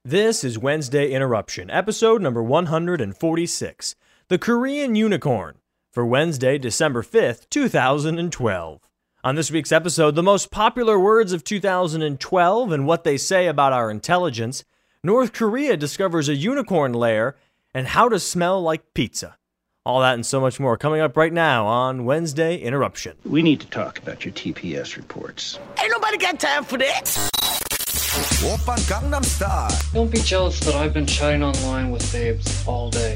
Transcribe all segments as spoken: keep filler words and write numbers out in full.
This is Wednesday Interruption, episode number one hundred forty-six, The Korean Unicorn, for Wednesday, December fifth, two thousand twelve. On this week's episode, the most popular words of two thousand twelve and what they say about our intelligence, North Korea discovers a unicorn lair, and how to smell like pizza. All that and so much more coming up right now on Wednesday Interruption. We need to talk about your T P S reports. Ain't nobody got time for that. Oppa Gangnam Style. Don't be jealous that I've been chatting online with babes all day.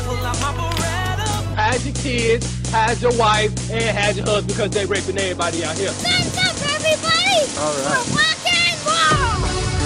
Hide your kids, hide your wife, and hide your husband because they raping everybody out here. Stand up, everybody! All right. For rock and roll!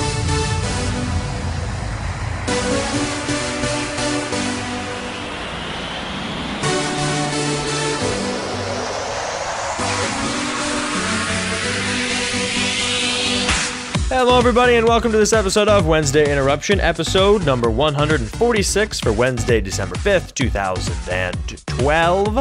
Hello, everybody, and welcome to this episode of Wednesday Interruption, episode number one hundred forty-six for Wednesday, December fifth, two thousand twelve.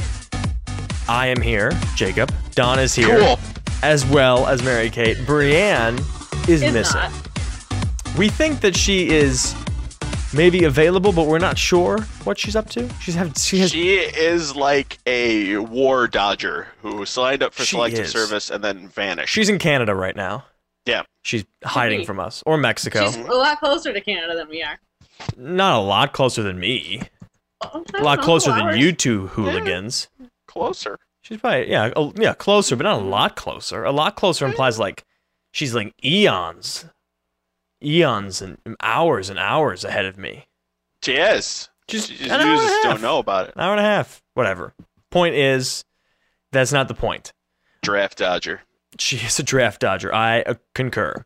I am here, Jacob. Don is here, Cool. as well as Mary Kate. Brienne is, Is missing. not. We think that she is maybe available, but we're not sure what she's up to. She's have she has She is like a war dodger who signed up for She selective is. service and then vanished. she's in Canada right now. Yeah. She's hiding be. from us, or Mexico. She's a lot closer to Canada than we are. Not a lot closer than me. Oh, I A don't lot know, closer two than hours. you two hooligans. Closer. She's probably, yeah, a, yeah, closer, but not a lot closer. A lot closer implies like she's like eons, eons and hours and hours ahead of me. She is. Just She just, an you hour and a just half. don't know about it. An hour and a half, whatever. Point is, that's not the point. Draft dodger. She is a draft dodger. I uh, concur.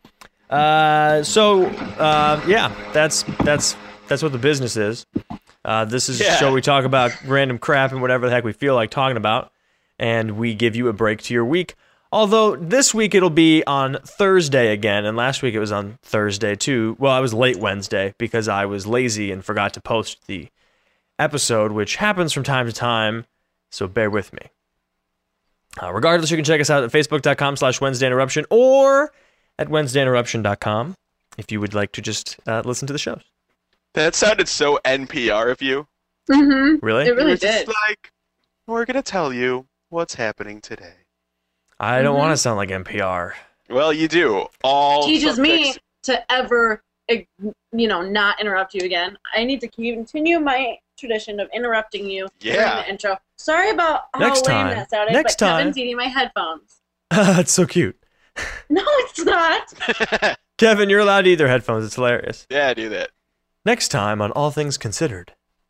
Uh, so, uh, yeah, that's that's that's what the business is. Uh, this is Yeah. a show we talk about random crap and whatever the heck we feel like talking about, and we give you a break to your week. Although this week it'll be on Thursday again, and last week it was on Thursday too. Well, I was late Wednesday because I was lazy and forgot to post the episode, which happens from time to time, so bear with me. Uh, regardless, you can check us out at facebook.com slash Wednesday Interruption or at wednesday interruption dot com if you would like to just uh, listen to the shows. That sounded so N P R of you. Mm-hmm. Really? It really It was just did. like, we're going to tell you what's happening today. I don't Mhm. want to sound like N P R. Well, you do. All Teaches me subjects- to ever, eh, you know, not interrupt you again. I need to continue my tradition of interrupting you during Yeah. the intro. Sorry about how Next lame time. that sounded, Next but time. Kevin's eating my headphones. That's so cute. No, it's not. Kevin, you're allowed to eat their headphones. It's hilarious. Yeah, do that. Next time on All Things Considered.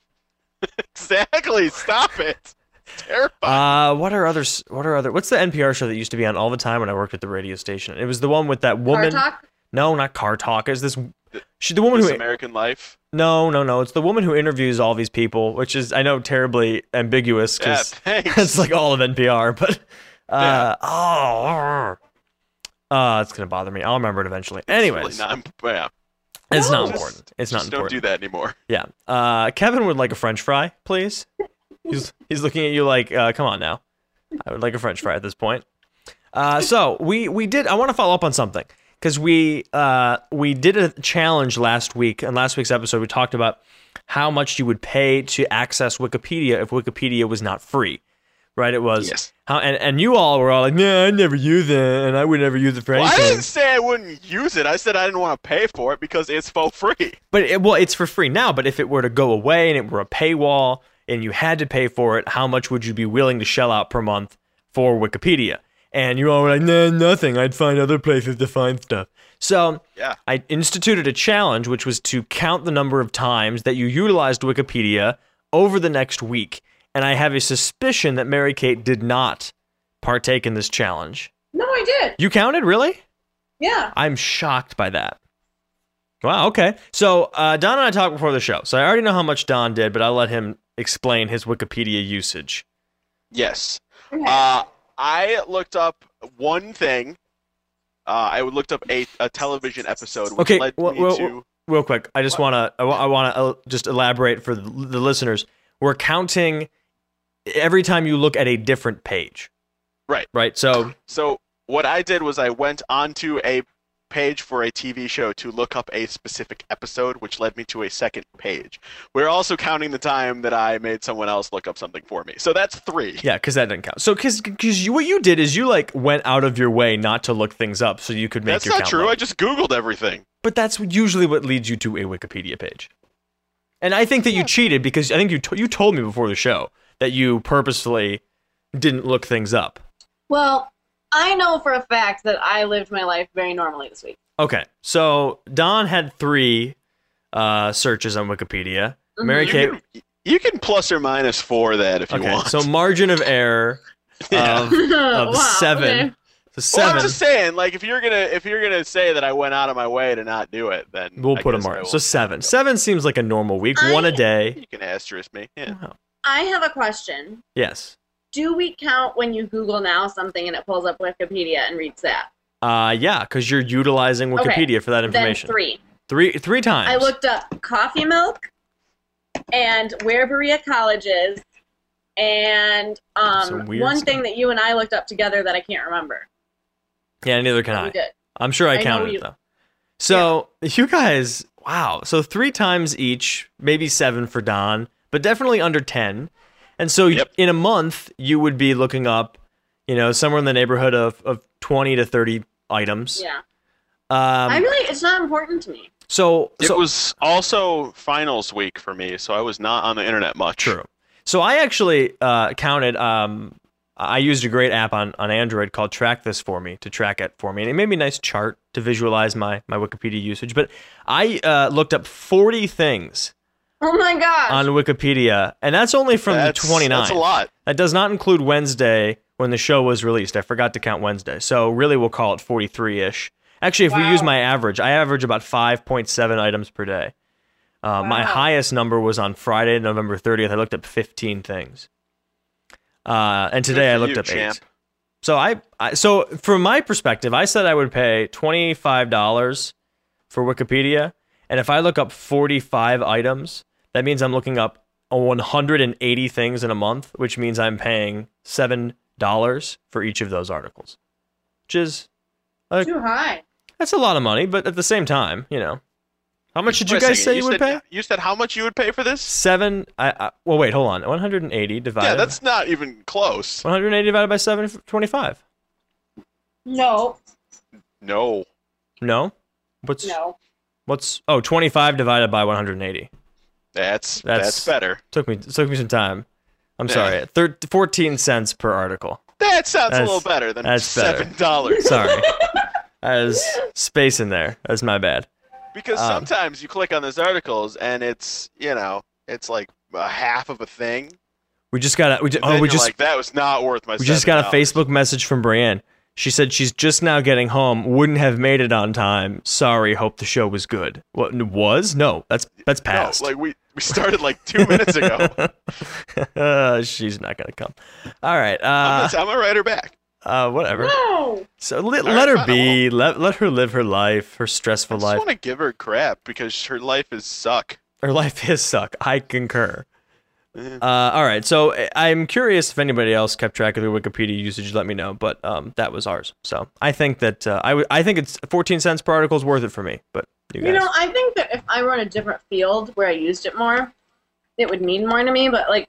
Exactly. Stop it. It's terrifying. Uh, what are others? What are other? What's the N P R show that used to be on all the time when I worked at the radio station? It was the one with that Car woman. talk? No, not Car Talk. Is this? She the woman This who? American Life. No, no, no. It's the woman who interviews all these people, which is I know terribly ambiguous Yeah, because thanks. it's like all of N P R. But uh, oh, uh, it's gonna bother me. I'll remember it eventually. Anyways, Really not, yeah. it's not No. important. It's not Just don't important. do that anymore. Yeah. Uh, Kevin would like a French fry, please. He's he's looking at you like, uh, come on now. I would like a French fry at this point. Uh, so we we did. I want to follow up on something because we uh we did a challenge last week. In last week's episode, we talked about how much you would pay to access Wikipedia if Wikipedia was not free. Right? It was Yes. how and, and you all were all like, nah, I never use it, and I would never use it for Well, I anything. didn't say I wouldn't use it. I said I didn't want to pay for it because it's for free. But it, well, it's for free now. But if it were to go away and it were a paywall and you had to pay for it, how much would you be willing to shell out per month for Wikipedia? And you all were like, nah, nothing. I'd find other places to find stuff. So Yeah. I instituted a challenge, which was to count the number of times that you utilized Wikipedia over the next week. And I have a suspicion that Mary Kate did not partake in this challenge. No, I did. You counted, really? Yeah. I'm shocked by that. Wow, okay. So uh, Don and I talked before the show, so I already know how much Don did, but I'll let him explain his Wikipedia usage. Yes. Okay. Uh, I looked up one thing. Uh, I looked up a, a television episode, which Okay, led well, me well, to... Real quick, I just want to I, wa- I want to uh, just elaborate for the, the listeners. We're counting every time you look at a different page. Right. Right. So So what I did was I went onto a page for a T V show to look up a specific episode, which led me to a second page. We're also counting the time that I made someone else look up something for me. So that's three. Yeah, because that doesn't count. So because because you, what you did is you like went out of your way not to look things up so you could make That's your not count true. low. I just Googled everything. But that's usually what leads you to a Wikipedia page. And I think that you cheated because I think you to- you told me before the show that you purposefully didn't look things up. Well, I know for a fact that I lived my life very normally this week. Okay, so Don had three uh, searches on Wikipedia. Mm-hmm. Mary You Kate. can, you can plus or minus four that if you Okay, want. so margin of error Yeah. of, of Wow, seven. okay. So Well, seven. I'm just saying, like, if you're gonna if you're gonna say that I went out of my way to not do it, then We'll I put a guess I mark. will. So seven. Seven seems like a normal week. I- One a day. You can asterisk me. Yeah. Wow. I have a question. Yes. Do we count when you Google now something and it pulls up Wikipedia and reads that? Uh, yeah, because you're utilizing Okay, Wikipedia for that Then information. three. Three, three times. I looked up coffee milk and where Berea College is, and Some um, weird one stuff. thing that you and I looked up together that I can't remember. Yeah, neither can We I. did. I'm sure I, I know counted you- it though. So you guys, wow. So three times each, maybe seven for Don, but definitely under ten. And so Yep. in a month, you would be looking up, you know, somewhere in the neighborhood of, of twenty to thirty items. Yeah. Um, I really, it's not important to me. so It so was also finals week for me, so I was not on the internet much. true. So I actually uh, counted. Um, I used a great app on, on Android called Track This for me to track it for me, and it made me a nice chart to visualize my my Wikipedia usage. But I uh, looked up forty things Oh my gosh. on Wikipedia, and that's only from That's, the twenty-ninth. That's a lot. That does not include Wednesday when the show was released. I forgot to count Wednesday, so really we'll call it forty-three-ish. Actually, if we Wow. use my average, I average about five point seven items per day. Uh, My Wow. highest number was on Friday, November thirtieth. I looked up fifteen things. Uh, and today Good I for looked you, up champ. eight. So I, I, so from my perspective, I said I would pay twenty-five dollars for Wikipedia, and if I look up forty-five items, that means I'm looking up one hundred eighty things in a month, which means I'm paying seven dollars for each of those articles, which is like, Too high. that's a lot of money, but at the same time, you know, how much did you Wait a guys second, say you, would said, pay? You said how much you would pay for this? Seven. I, I well, wait, hold on. one hundred eighty divided. Yeah, that's not even close. one hundred eighty divided by seven. twenty-five. No. No. No. What's No. what's oh twenty-five divided by one hundred eighty. That's That's- that's, better. Took me took me some time. I'm Yeah. sorry. Thir- fourteen cents per article. That sounds That's- a little better than that's better. seven dollars. Sorry. There's space in there. That's my bad. Because Um, sometimes you click on those articles and it's you know it's like a half of a thing. We just got a we just, Then oh we you're just like that was not worth my. we just got a seven dollars. Facebook message from Brienne. She said she's just now getting home. Wouldn't have made it on time. Sorry. Hope the show was good. What was? No, that's that's No, past. like we we started like two minutes ago. uh, she's not gonna come. All right. I'm Uh, gonna, I'm gonna write her back. uh, whatever. No. So let, All let right, her fine, be. Let let her live her life, her I stressful just life. want to give her crap because her life is suck. Her life is suck. I concur. Yeah. Uh, all right. So I- I'm curious if anybody else kept track of their Wikipedia usage. Let me know. But um, that was ours. So I think that uh, I would. I think it's fourteen cents per article is worth it for me. But you guys. You know, I think that if I were in a different field where I used it more, it would mean more to me. But like,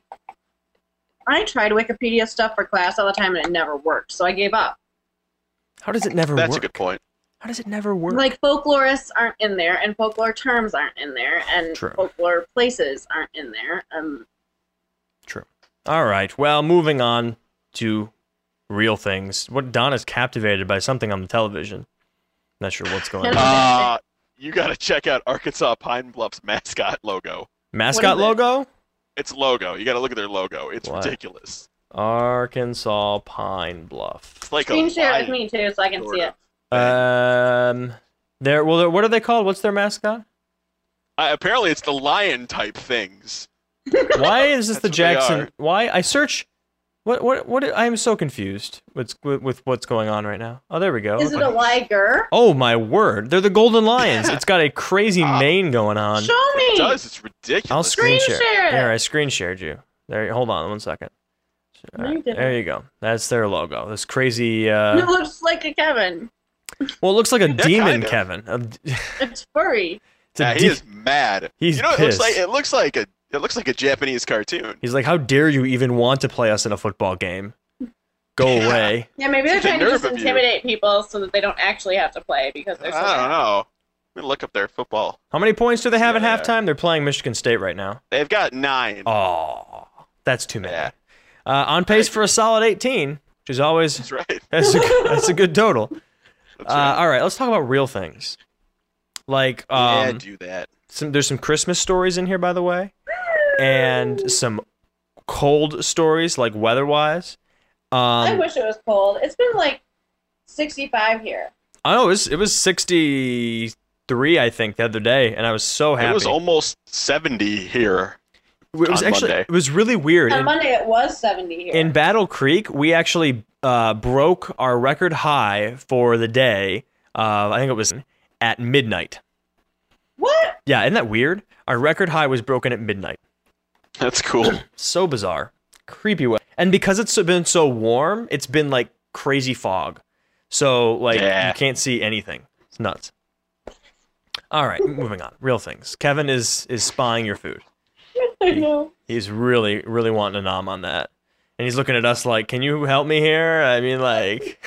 I tried Wikipedia stuff for class all the time and it never worked, so I gave up. How does it never That's work? a good point. How does it never work? Like folklorists aren't in there, and folklore terms aren't in there, and True. folklore places aren't in there. Um, True. All right. Well, moving on to real things. What Don is captivated by something on the television. Not sure what's going on. Uh, you got to check out Arkansas Pine Bluff's mascot logo. Mascot what is it? logo? Its logo. You got to look at their logo. It's What? ridiculous. Arkansas Pine Bluff. It's like screen a share it with lion me too, so I can sort see of it. thing. Um, there. Well, they're- what are they called? What's their mascot? Uh, apparently, it's the lion type things. Why is this That's the what they Jackson? are. Why I search? What? What? What? I am so confused with with what's going on right now. Oh, there we go. Is it a liger? Oh my word! They're the Golden Lions. Yeah. It's got a crazy Ah. mane going on. Show me. It does. It's ridiculous. I'll screen, Screen share. share it. There, I screen shared you. There. Hold on one second. No, All you right, didn't. there you go. That's their logo. This crazy. Uh, It looks like a Kevin. Well, it looks like a demon, kind of. Kevin. A- It's furry. it's a Yeah, he de- is mad. He's you know, it pissed. looks like it looks like a it looks like a Japanese cartoon. He's like, how dare you even want to play us in a football game? Go away. Yeah, maybe they're It's the trying to nerve just of you. intimidate people so that they don't actually have to play because they're so I don't bad. know. I'm gonna look up their football. How many points do they have Yeah. at halftime? They're playing Michigan State right now. They've got nine. Oh, that's too many. Yeah. Uh, on pace for a solid eighteen, which is always That's right. that's a, that's a good total. That's Uh, right. all right, let's talk about real things. Like, yeah, um, do that. some, there's some Christmas stories in here, by the way, and some cold stories, like weather-wise. I Um, wish it was cold. It's been like sixty-five here. I know it was it was sixty-three, I think, the other day, and I was so happy. It was almost seventy here. It was on actually Monday. it was really weird. On In- Monday it was seventy here. In Battle Creek, we actually uh, broke our record high for the day. Uh, I think it was at midnight. what? Yeah, isn't that weird? Our record high was broken at midnight. That's cool. So bizarre. Creepy way. And because it's been so warm, it's been like crazy fog. So, like, Yeah. you can't see anything. It's nuts. All right, moving on. Real things. Kevin is is spying your food. I know. He's really, really wanting a nom on that. And he's looking at us like, can you help me here? I mean, like,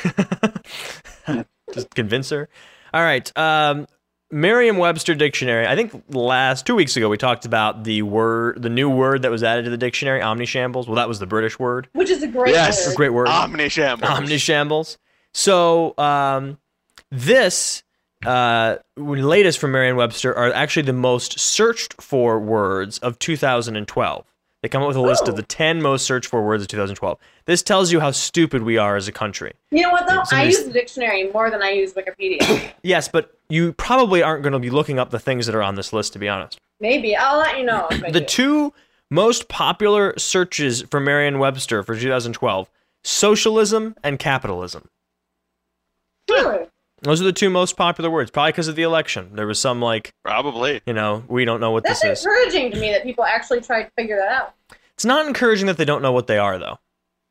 just convince her. All right. Um, Merriam-Webster dictionary. I think last two weeks ago we talked about the word, the new word that was added to the dictionary, omnishambles. Well, that was the British word. Which is a great Yes. word. Great word. Omnishambles. Omnishambles. So um, this uh, latest from Merriam-Webster are actually the most searched for words of two thousand twelve. They come up with a list Oh. of the ten most searched for words of two thousand twelve. This tells you how stupid we are as a country. You know what though? I Somebody's- use the dictionary more than I use Wikipedia. Yes, but you probably aren't going to be looking up the things that are on this list, to be honest. Maybe. I'll let you know if I The do. two most popular searches for Merriam-Webster for two thousand twelve, socialism and capitalism. Really? Those are the two most popular words, probably because of the election. There was some, like, Probably. you know, we don't know what That's this is. encouraging to me that people actually tried to figure that out. It's not encouraging that they don't know what they are, though.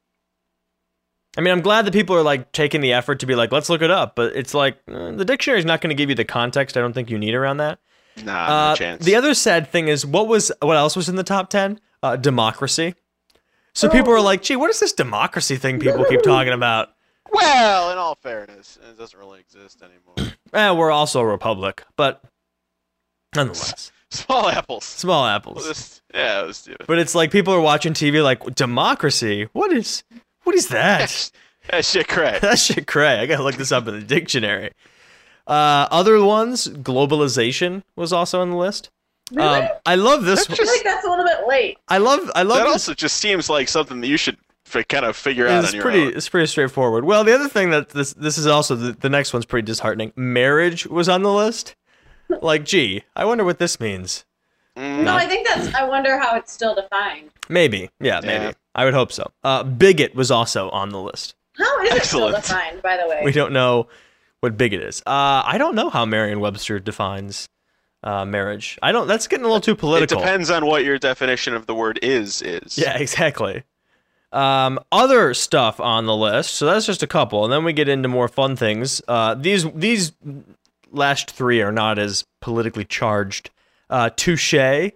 I mean, I'm glad that people are, like, taking the effort to be like, let's look it up. But it's like, uh, the dictionary's not going to give you the context I don't think you need around that. Nah, Uh, no chance. the other sad thing is, what was what else was in the top ten? Uh, democracy. So people are like, gee, what is this democracy thing people keep talking about? well, in all fairness, it doesn't really exist anymore. Eh, we're also a republic, but nonetheless, Small apples. small Well, apples. this- yeah, let's do it. But it's like people are watching T V like, democracy? What is what is that? That shit crack. That shit cray. I gotta look this up in the dictionary. Uh, other ones, globalization was also on the list. Really? Um, I love this. I feel like that's a little bit late. I love. I love That this. also just seems like something that you should f- kind of figure out It's on your pretty. own. It's pretty straightforward. Well, the other thing that this this is also the, the next one's pretty disheartening. Marriage was on the list. Like, gee, I wonder what this means. Mm, No, I think that's. I wonder how it's still defined. Maybe. Yeah, maybe. Yeah. I would hope so. Uh, bigot was also on the list. How is Excellent. it still defined, by the way? We don't know what bigot is. Uh, I don't know how Merriam-Webster defines uh, marriage. I don't. That's getting a little too it political. depends on what your definition of the word is. Is Yeah, exactly. Um, other stuff on the list. So that's just a couple, and then we get into more fun things. Uh, these these last three are not as politically charged. Uh, touche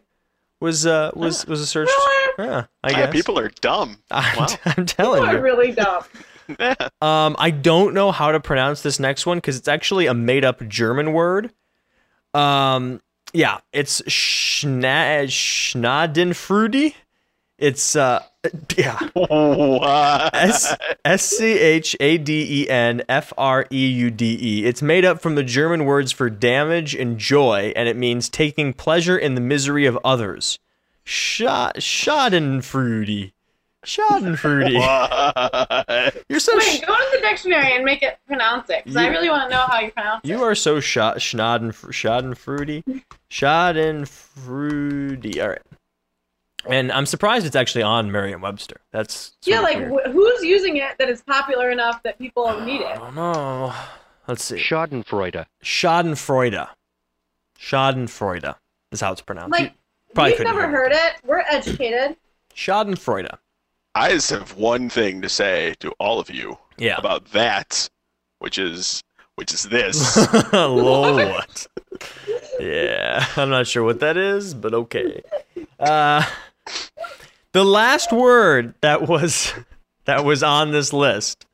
was uh, was was a search. Really? Yeah, I Yeah, guess. people are dumb. I'm, Wow. I'm telling People you. are really dumb. Um, I don't know how to pronounce this next one because it's actually a made-up German word. Um, yeah, it's Schna- Schnadenfreude. It's uh, yeah, What? S S C H A D E N F R E U D E. It's made up from the German words for damage and joy, and it means taking pleasure in the misery of others. Scha- Schadenfreude. Schadenfreude. What? You're so. Wait, Sh- go to the dictionary and make it pronounce it, because I You- really want to know how you pronounce it. You are so shot, schnaden, schadenfreude, schadenfreude. All right, and I'm surprised it's actually on Merriam-Webster. That's sort Yeah, of like weird. wh- who's using it that is popular enough that people need I it? don't know. Let's see. Schadenfreude. Schadenfreude. Schadenfreude is how it's pronounced. Like, Probably we've couldn't never hear heard it. We're educated. Schadenfreude. I just have one thing to say to all of you Yeah. about that, which is which is this. Lord. Yeah, I'm not sure what that is, but okay. Uh, the last word that was that was on this list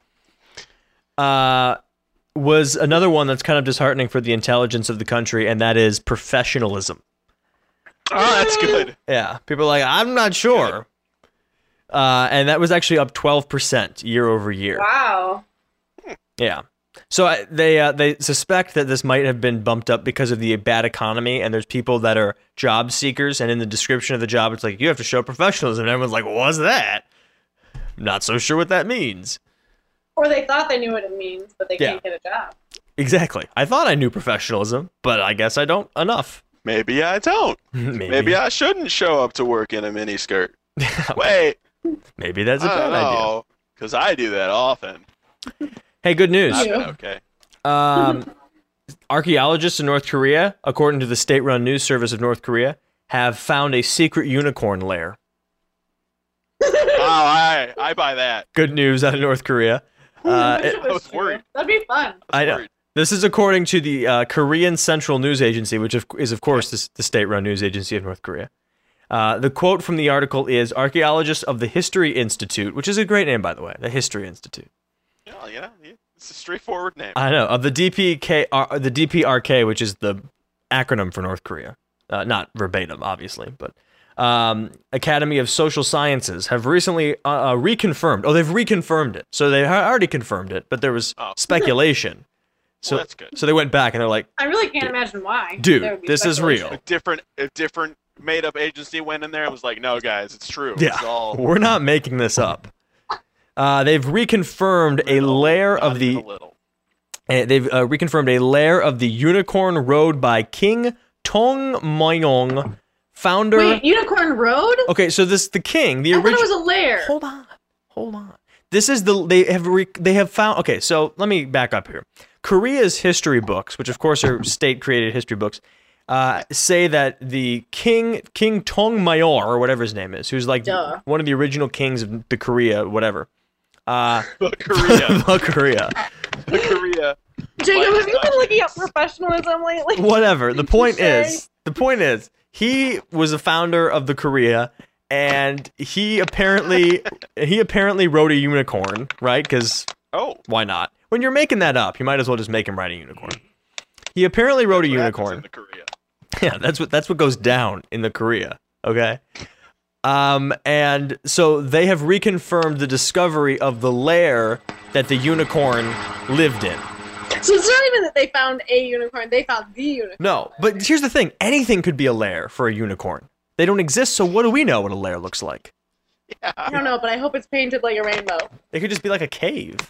uh, was another one that's kind of disheartening for the intelligence of the country, and that is professionalism. Oh, that's good. Yeah, people are like, I'm not sure. Uh, and that was actually up twelve percent year over year. Wow. Yeah. So uh, they uh, they suspect that this might have been bumped up because of the bad economy, and there's people that are job seekers, and in the description of the job, it's like, you have to show professionalism. And everyone's like, what's that? Not so sure what that means. Or they thought they knew what it means, but they Yeah. can't get a job. Exactly. I thought I knew professionalism, but I guess I don't enough. Maybe I don't. Maybe. Maybe I shouldn't show up to work in a miniskirt. Wait. Maybe that's a I bad don't idea. know, because I do that often. Hey, good news. You. Okay. Um, archaeologists in North Korea, according to the state-run news service of North Korea, have found a secret unicorn lair. Oh, I I buy that. Good news out of North Korea. Uh, it- I was worried. That'd be fun. I know. Worried. This is according to the uh, Korean Central News Agency, which of, is, of course, the, the state-run news agency of North Korea. Uh, the quote from the article is, archaeologists of the History Institute, which is a great name, by the way, the History Institute. Yeah, you know, it's a straightforward name. I know, of the D P K, uh, the D P R K, which is the acronym for North Korea. Uh, not verbatim, obviously, but um, Academy of Social Sciences have recently uh, uh, reconfirmed. Oh, they've reconfirmed it. So they had already confirmed it, but there was Oh. speculation. So, Well, that's good. so they went back and they're like, I really can't imagine why. Dude, There would be this is speculation. real. A different, a different made-up agency went in there and was like, "No, guys, it's true. yeah, It's all we're not making this up. Uh, they've reconfirmed a layer not of the. even a little." Uh, they've uh, reconfirmed a layer of the Unicorn Road by King Tong Mayong, founder. Wait, Unicorn Road? Okay, so this the king, the I thought original. it was a lair. Hold on, hold on. This is the they have re- they have found. Okay, so let me back up here. Korea's history books, which of course are state-created history books, uh, say that the king King Tong Mayor or whatever his name is, who's like Duh. one of the original kings of the Korea, whatever. Uh, The Korea, the Korea. the Korea. Jacob, have you been looking up professionalism lately? Whatever. The point Say. is, the point is, he was a founder of the Korea, and he apparently he apparently rode a unicorn, right? Because Oh, why not? When you're making that up, you might as well just make him ride a unicorn. He apparently rode a what happens unicorn. in the Korea. Yeah, that's what that's what goes down in the Korea. Okay. Um, and so they have reconfirmed the discovery of the lair that the unicorn lived in. So it's not even that they found a unicorn, they found the unicorn. No, but here's the thing: anything could be a lair for a unicorn. They don't exist, so what do we know what a lair looks like? I don't know, but I hope it's painted like a rainbow. It could just be like a cave.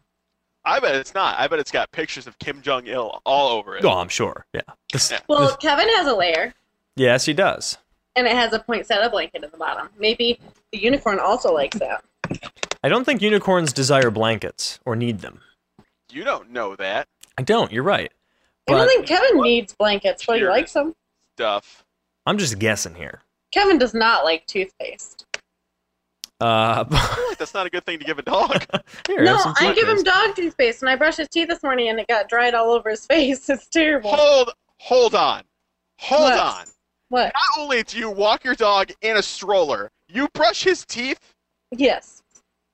I bet it's not. I bet it's got pictures of Kim Jong Il all over it. Oh, I'm sure. Yeah. This- Well, this- Kevin has a lair, yes, he does. and it has a poinsettia blanket at the bottom. Maybe the unicorn also likes that. I don't think unicorns desire blankets or need them. You don't know that I don't. You're right. I don't But think Kevin needs blankets, but he Sure. likes them. stuff. I'm just guessing here. Kevin does not like toothpaste. Uh, I feel like that's not a good thing to give a dog. here, No, have some I give him toothpaste. dog toothpaste, and I brushed his teeth this morning, and it got dried all over his face. It's terrible. hold, hold on, hold What? on. What? Not only do you walk your dog in a stroller, you brush his teeth. Yes.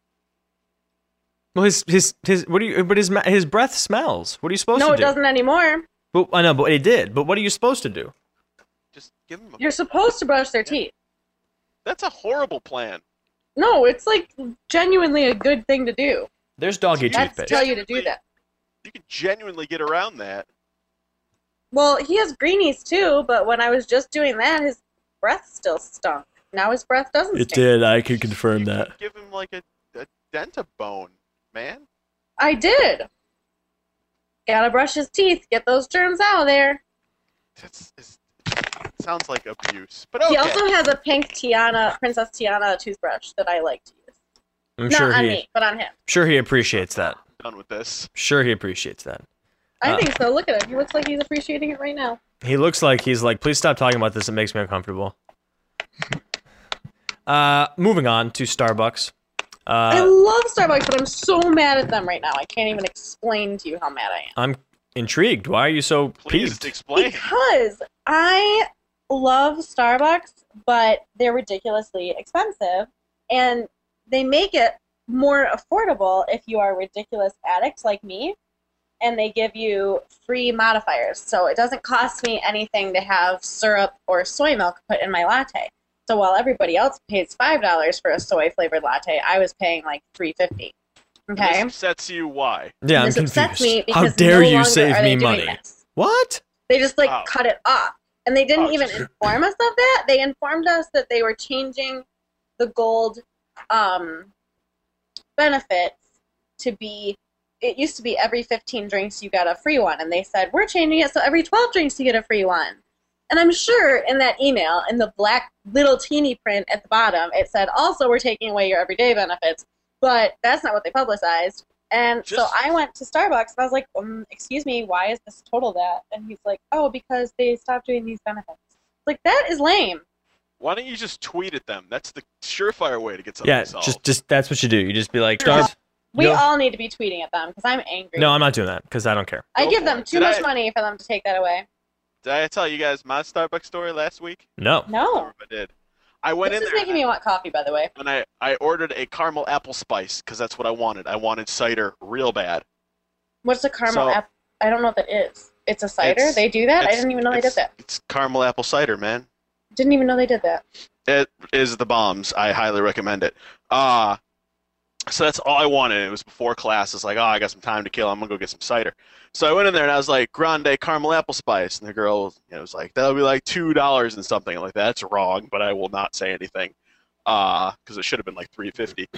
Well, his his his what do you? But his ma- his breath smells. What are you supposed No, to it do? doesn't anymore. But I know, but he did. But what are you supposed to do? Just give him. A, You're supposed to brush their teeth. that's a horrible plan. No, it's like genuinely a good thing to do. There's doggy That's toothpaste. tell you to do that. You can genuinely get around that. Well, he has greenies too, but when I was just doing that, his breath still stunk. Now his breath doesn't It stink. did. I could confirm You that. can give him like a, a dentabone, man. I did. Gotta brush his teeth, get those germs out of there. That's it's, sounds like abuse, but okay. He also has a pink Tiana, Princess Tiana toothbrush that I like to use. I'm Not sure on he me, but on him. sure he appreciates that. Done with this. Sure he appreciates that. I Uh, think so. Look at him. He looks like he's appreciating it right now. He looks like he's like, please stop talking about this. It makes me uncomfortable. Uh, moving on to Starbucks. I Uh, love Starbucks, but I'm so mad at them right now. I can't even explain to you how mad I am. I'm intrigued. Why are you so Please peeved? explain. Because I love Starbucks, but they're ridiculously expensive, and they make it more affordable if you are a ridiculous addict like me, and they give you free modifiers. So it doesn't cost me anything to have syrup or soy milk put in my latte. So while everybody else pays five dollars for a soy-flavored latte, I was paying like three fifty. Okay? This upsets you. Why? Yeah, I'm This upsets confused. me How because dare no you longer save are me they doing money? this. What? They just like Oh. cut it off. And they didn't Oh, even just- inform us of that. They informed us that they were changing the gold um, benefits to be, it used to be every fifteen drinks you got a free one. And they said, we're changing it so every twelve drinks you get a free one. And I'm sure in that email, in the black little teeny print at the bottom, it said, also we're taking away your everyday benefits. But that's not what they publicized. And so Just- I went to Starbucks and I was like, um, excuse me, why is this total that? And he's like, oh, because they stopped doing these benefits. Like, that is lame. Why don't you just tweet at them? That's the surefire way to get something Yeah, solved. just just that's what you do. You just be like, Starbucks. We No. all need to be tweeting at them because I'm angry. No, I'm not doing that because I don't care. I Go give for them it. too Did much I- money for them to take that away. Did I tell you guys my Starbucks story last week? No. I No. don't know if I did. I went This in is there making me want coffee, by the way. and I, I ordered a caramel apple spice because that's what I wanted. I wanted cider real bad. What's a caramel So- app? I don't know what that is. It's a cider? It's- They do that? I It's- didn't even know they did it's- that. It's caramel apple cider, man. Didn't even know they did that. It is the bombs. I highly recommend it. Uh, so that's all I wanted. It was before class. It's like, oh, I got some time to kill. I'm going to go get some cider. So I went in there and I was like, grande caramel apple spice. And the girl you know, was like, that'll be like two dollars and something. I'm like, that's wrong, but I will not say anything because uh, it should have been like three fifty.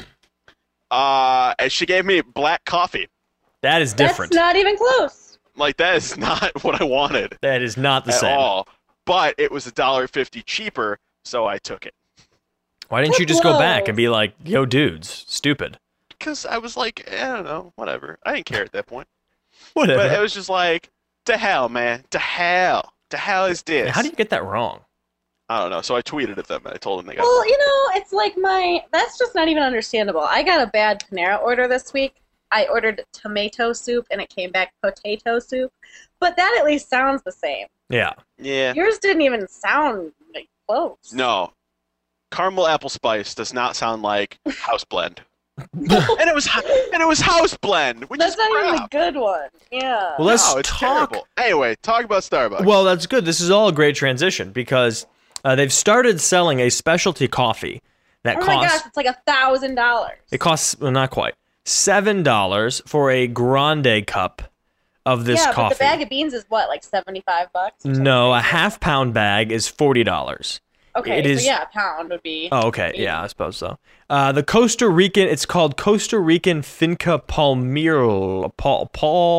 Uh, and she gave me black coffee. That is different. That's not even close. Like, that is not what I wanted That is not the at same. all. But it was a dollar fifty cheaper, so I took it. Why didn't you just go Whoa. back and be like, yo, dudes, stupid? Because I was like, I don't know, whatever. I didn't care at that point. Whatever. But it was just like, to hell, man. To hell. To hell is this. How do you get that wrong? I don't know. So I tweeted at them and I told them they got Well, you know, it's like my, that's just not even understandable. I got a bad Panera order this week. I ordered tomato soup and it came back potato soup. But that at least sounds the same. Yeah. Yeah. Yours didn't even sound like close. No. Caramel apple spice does not sound like house blend. and it was and it was house blend, which That's is not even the crap. good one. Yeah. Well, let's No, it's talk. terrible. Anyway, talk about Starbucks. Well, that's good. This is all a great transition because uh, they've started selling a specialty coffee that oh my costs. gosh, it's like a thousand dollars. It costs well, not quite seven dollars for a grande cup of this yeah, coffee. but the bag of beans is what, like seventy-five bucks? or No, a something? half pound bag is forty dollars. Okay, it so is- yeah, a pound would be. Oh, okay. Yeah, I suppose so. Uh, the Costa Rican, it's called Costa Rican Finca Palmira. Paul,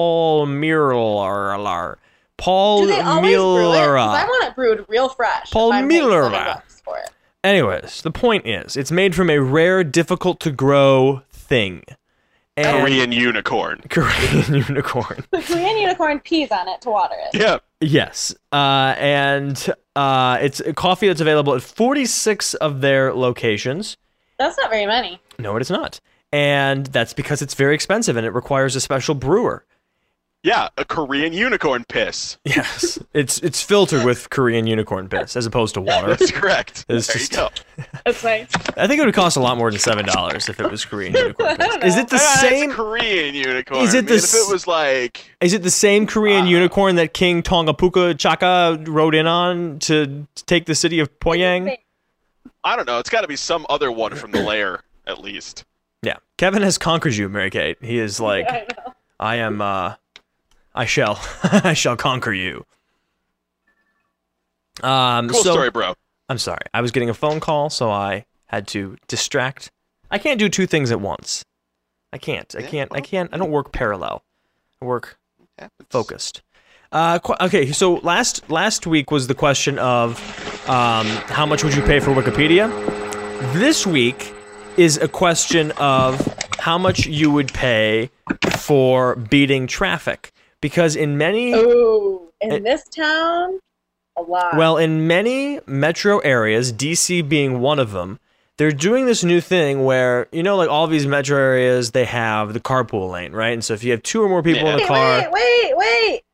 Palmira. Do they always brew it? 'Cause I Palmira. want it brewed real fresh. if I'm paying Palmira. seven bucks for it. Anyways, the point is, it's made from a rare, difficult to grow thing. And Korean unicorn. Korean unicorn. The Korean unicorn pees on it to water it. Yeah. Yes, uh, and uh, it's a coffee that's available at forty-six of their locations. That's not very many. No, it is not. And that's because it's very expensive and it requires a special brewer. Yeah, a Korean unicorn piss. Yes, it's it's filtered with Korean unicorn piss as opposed to water. That's correct. It's there just- you go. That's nice. I think it would cost a lot more than seven dollars if it was Korean unicorn piss. Is it the Ah, it's same? Korean unicorn. Is it I mean, the if s- it was like Is it the same Korean Uh, unicorn that King Tongapuka Chaka rode in on to take the city of Pyongyang? I don't know, it's got to be some other one from the lair at least. Yeah, Kevin has conquered you, Mary Kate. He is like, I know. I am. uh I shall, I shall conquer you. Um, Cool so, story, bro. I'm sorry. I was getting a phone call, so I had to distract. I can't do two things at once. I can't. I Yeah, can't. I well, can't. I don't work parallel. I work Happens. focused. Uh, qu- okay. So last last week was the question of um, how much would you pay for Wikipedia. This week is a question of how much you would pay for beating traffic, because in many Ooh, in It- this town, a lot. Well, in many metro areas, D C being one of them, they're doing this new thing where, you know, like all these metro areas, they have the carpool lane, right? And so if you have two or more people in Yeah. a car, wait, wait, wait, wait.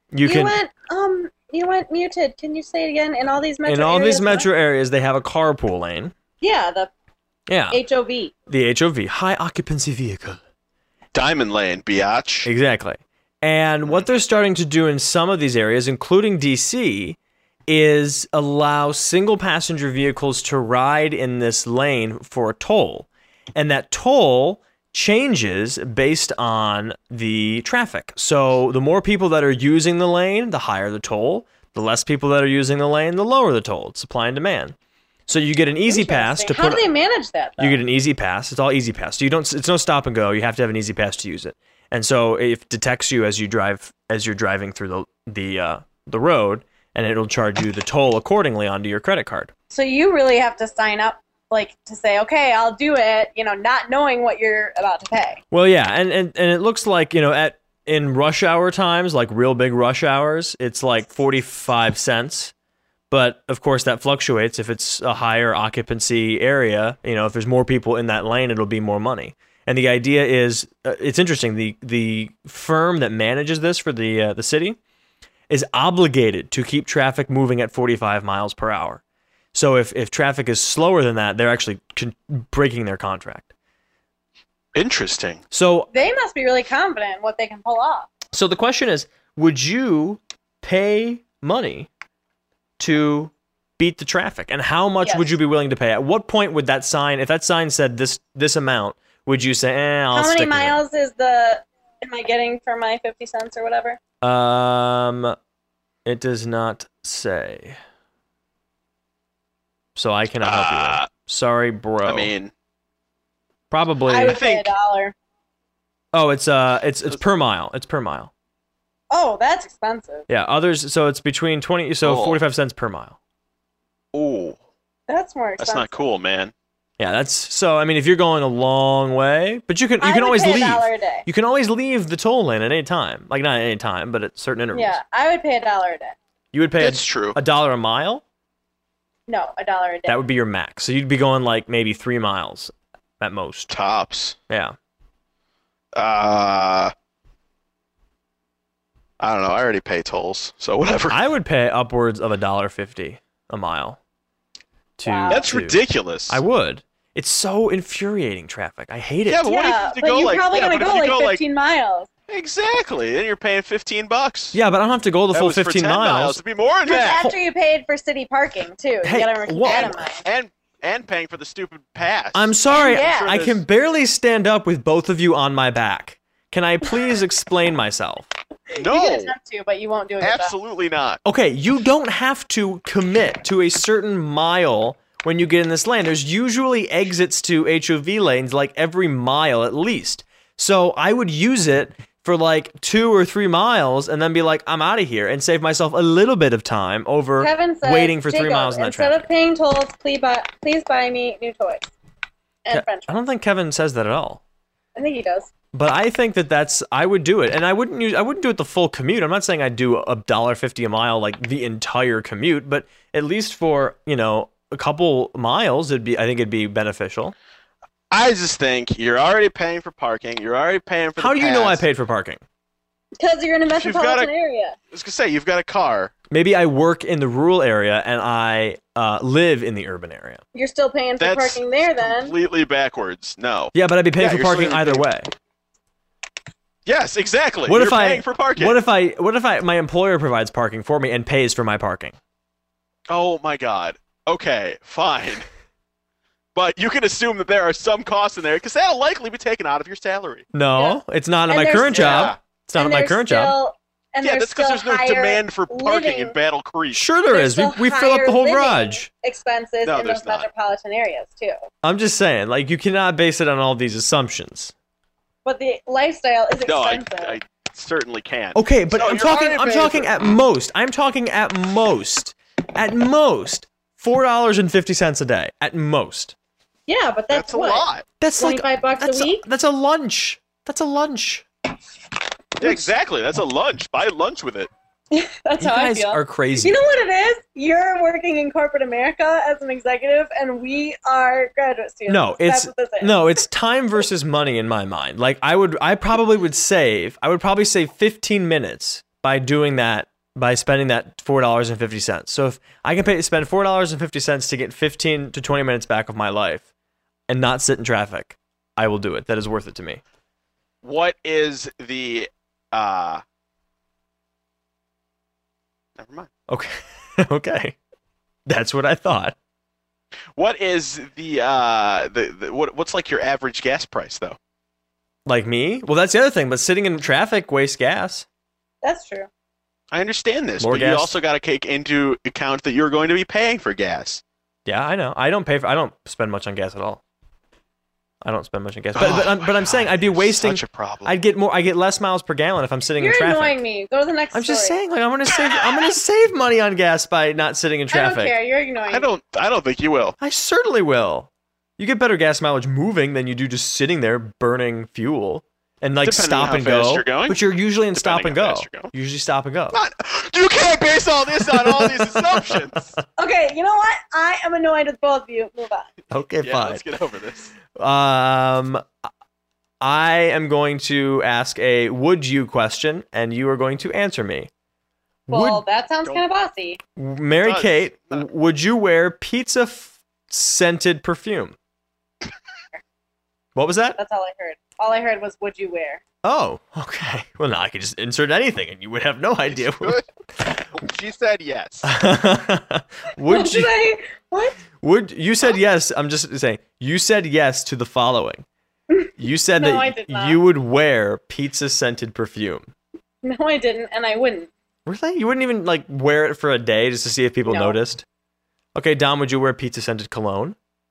You, You can went um you went muted. Can you say it again? In all these metro in all areas, these metro areas they have a carpool lane. Yeah, the Yeah. H O V. The H O V, high occupancy vehicle. Diamond Lane, biatch. Exactly. And what they're starting to do in some of these areas, including D C, is allow single passenger vehicles to ride in this lane for a toll. And that toll changes based on the traffic. So the more people that are using the lane, the higher the toll. The less people that are using the lane, the lower the toll. It's supply and demand. So you get an easy pass to How put do they manage that, though? you get an easy pass. It's all easy pass. So you don't. It's no stop and go. You have to have an easy pass to use it. And so it detects you as you drive as you're driving through the the uh, the road, and it'll charge you the toll accordingly onto your credit card. So you really have to sign up, like, to say, okay, I'll do it, you know, not knowing what you're about to pay. Well, yeah, and and, and it looks like, you know, at in rush hour times, like real big rush hours, it's like forty-five cents. But of course, that fluctuates. If it's a higher occupancy area, you know, if there's more people in that lane, it'll be more money. And the idea is, uh, it's interesting. The the firm that manages this for the uh, the city is obligated to keep traffic moving at forty-five miles per hour. So if if traffic is slower than that, they're actually con- breaking their contract. Interesting. So They must be really confident in what they can pull off. so the question is, would you pay money to beat the traffic, and how much Yes. would you be willing to pay? At what point would that sign, if that sign said this this amount, would you say, eh, I'll How many stick miles is the, am I getting for my fifty cents or whatever? with it? Um, it does not say. So I cannot help you Uh, there. Sorry, bro. I mean, probably. I would pay a think- dollar. Oh, it's uh, it's it's per mile. It's per mile. Oh, that's expensive. Yeah, others. So it's between twenty, so Oh. forty-five cents per mile. ooh, That's more expensive. that's not cool, man. Yeah, that's so. I mean, if you're going a long way, but you can you I can would always pay a leave. dollar a day. You can always leave the toll lane at any time. Like not at any time, but at certain intervals. Yeah, I would pay a dollar a day. You would pay That's a, true. a dollar a mile. No, a dollar a day. That would be your max. So you'd be going like maybe three miles at most. Tops. Yeah. Uh, I don't know. I already pay tolls, so whatever. I would pay upwards of a dollar fifty a mile. To Wow. That's to- ridiculous. I would. It's so infuriating traffic. I hate it. Yeah, but what if yeah, you have to but go you're like? probably yeah, gonna but if go you like go fifteen miles. like exactly, then you're paying fifteen bucks. Yeah, but I don't have to go the That full was for fifteen ten miles. It'd be more than Because that. after you paid for city parking too, Hey, you gotta keep what- that in mind. And and paying for the stupid pass. I'm sorry. Yeah. I can barely stand up with both of you on my back. Can I please explain myself? no, You can attempt to, but you won't do it. yourself. absolutely not. Okay, you don't have to commit to a certain mile when you get in this lane. There's usually exits to H O V lanes like every mile at least. So I would use it for like two or three miles and then be like, I'm out of here, and save myself a little bit of time over Kevin said, waiting for three Jacob, miles in that instead traffic. of paying tolls, please buy, please buy me new toys and Ke- French I fries. don't think Kevin says that at all. I think he does. But I think that that's I would do it, and I wouldn't use I wouldn't do it the full commute. I'm not saying I'd do a dollar fifty a mile like the entire commute, but at least for you know a couple miles, it'd be I think it'd be beneficial. I just think you're already paying for parking. You're already paying for. How the do you know I pass. paid for parking? Because you're in a If you've got metropolitan a- area. I was gonna say you've got a car. Maybe I work in the rural area and I uh, live in the urban area. You're still paying for That's parking there then. completely backwards. No. Yeah, but I'd be paying Yeah, for you're parking still- either way. Yes, exactly. What You're if I paying for parking? What if I what if I my employer provides parking for me and pays for my parking? Oh my God. Okay, fine. But you can assume that there are some costs in there because that'll likely be taken out of your salary. No, it's not in And my there's- current job. Yeah. It's not And in my there's current still, job. And yeah, there's that's because still there's no higher demand for parking living, in Battle Creek. Sure there there's is. We still we fill up higher the whole living garage. expenses No, in there's those not. metropolitan areas too. I'm just saying, like you cannot base it on all these assumptions. But the lifestyle is No, I, expensive. I certainly can. Okay, but So I'm you're talking. already I'm paying talking for- at most. I'm talking at most. At most, four dollars and fifty cents a day. At most. yeah, but that's, That's a what? lot. That's like twenty-five bucks that's a week? that's a lunch. That's a lunch. Yeah, exactly. That's a lunch. Buy lunch with it. That's You how I guys feel. are crazy. You know what it is? You're working in corporate America as an executive, and we are graduate students. No, it's That's what this is. no, it's time versus money in my mind. Like I would, I probably would save. I would probably save fifteen minutes by doing that, by spending that four dollars and fifty cents. So if I can pay spend four dollars and fifty cents to get fifteen to twenty minutes back of my life and not sit in traffic, I will do it. That is worth it to me. What is the uh Never mind. Okay. Okay. That's what I thought. What is the uh the, the what what's like your average gas price though? Like me? Well, that's the other thing, but sitting in traffic wastes gas. That's true. I understand this, More but gas. you also got to take into account that you're going to be paying for gas. Yeah, I know. I don't pay for I don't spend much on gas at all. I don't spend much on gas. But Oh but, I'm, my but I'm God, saying I'd be you're wasting such a problem. I'd get more I get less miles per gallon if I'm sitting You're in traffic. annoying me. Go to the next I'm just story. saying, like I'm gonna save I'm gonna save money on gas by not sitting in I traffic. don't care. You're annoying I don't I don't think you will. I certainly will. You get better gas mileage moving than you do just sitting there burning fuel and like Depending stop on how and fast go. you're going. But you're usually in stop and Depending on go. how fast you're going. Usually stop and go. Not, you can't base all this on all these assumptions. Okay, you know what? I am annoyed with both of you. Move on. Okay, Yeah, fine. let's get over this. Um, I am going to ask a would you question, and you are going to answer me. Well, Would that sounds Don't- kind of bossy. Mary does. Kate, Not- would you wear pizza f- scented perfume? What was that? That's all I heard. All I heard was, would you wear? Oh, okay. Well, now I could just insert anything, and you would have no idea. Good. She said yes. would What you? did I- What? Would you said yes? I'm just saying. You said yes to the following. You said No, that I did not. you would wear pizza scented perfume. No, I didn't, and I wouldn't. Really? You wouldn't even like wear it for a day just to see if people No. noticed? Okay, Dom, would you wear pizza scented cologne?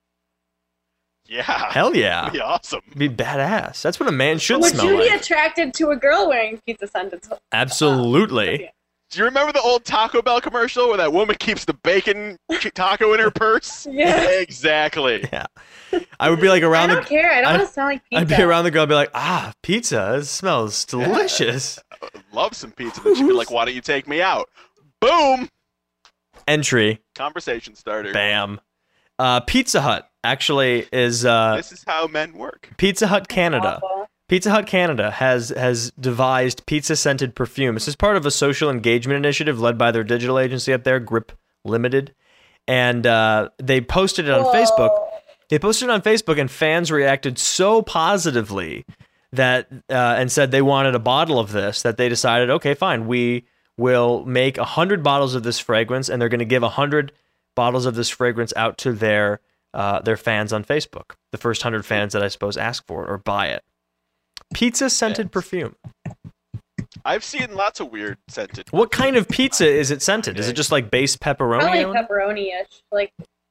Yeah. Hell yeah. That'd be awesome. Be badass. That's what a man should Would smell you be like. attracted to a girl wearing pizza scented? Absolutely. Do you remember the old Taco Bell commercial where that woman keeps the bacon ch- taco in her purse? Yeah. Exactly. Yeah. I would be like I around don't the care. I don't I- want to smell like pizza. I'd be around the girl, I'd be like, ah, pizza. It smells delicious. Love some pizza. Then she'd be like, why don't you take me out? Boom. Entry. Conversation starter. Bam. Uh, Pizza Hut actually is uh, This is how men work. Pizza Hut Canada. Awful. Pizza Hut Canada has has devised pizza scented perfume. This is part of a social engagement initiative led by their digital agency up there, Grip Limited, and uh, they posted it on Whoa. Facebook. They posted it on Facebook, and fans reacted so positively that uh, and said they wanted a bottle of this that they decided, okay, fine, we will make a hundred bottles of this fragrance, and they're going to give a hundred bottles of this fragrance out to their uh, their fans on Facebook. The first hundred fans that I suppose ask for it or buy it. Pizza scented Yes. perfume. I've seen lots of weird scented. What kind of pizza is it scented? Is it just like base pepperoni? Probably on it? pepperoni-ish. Like,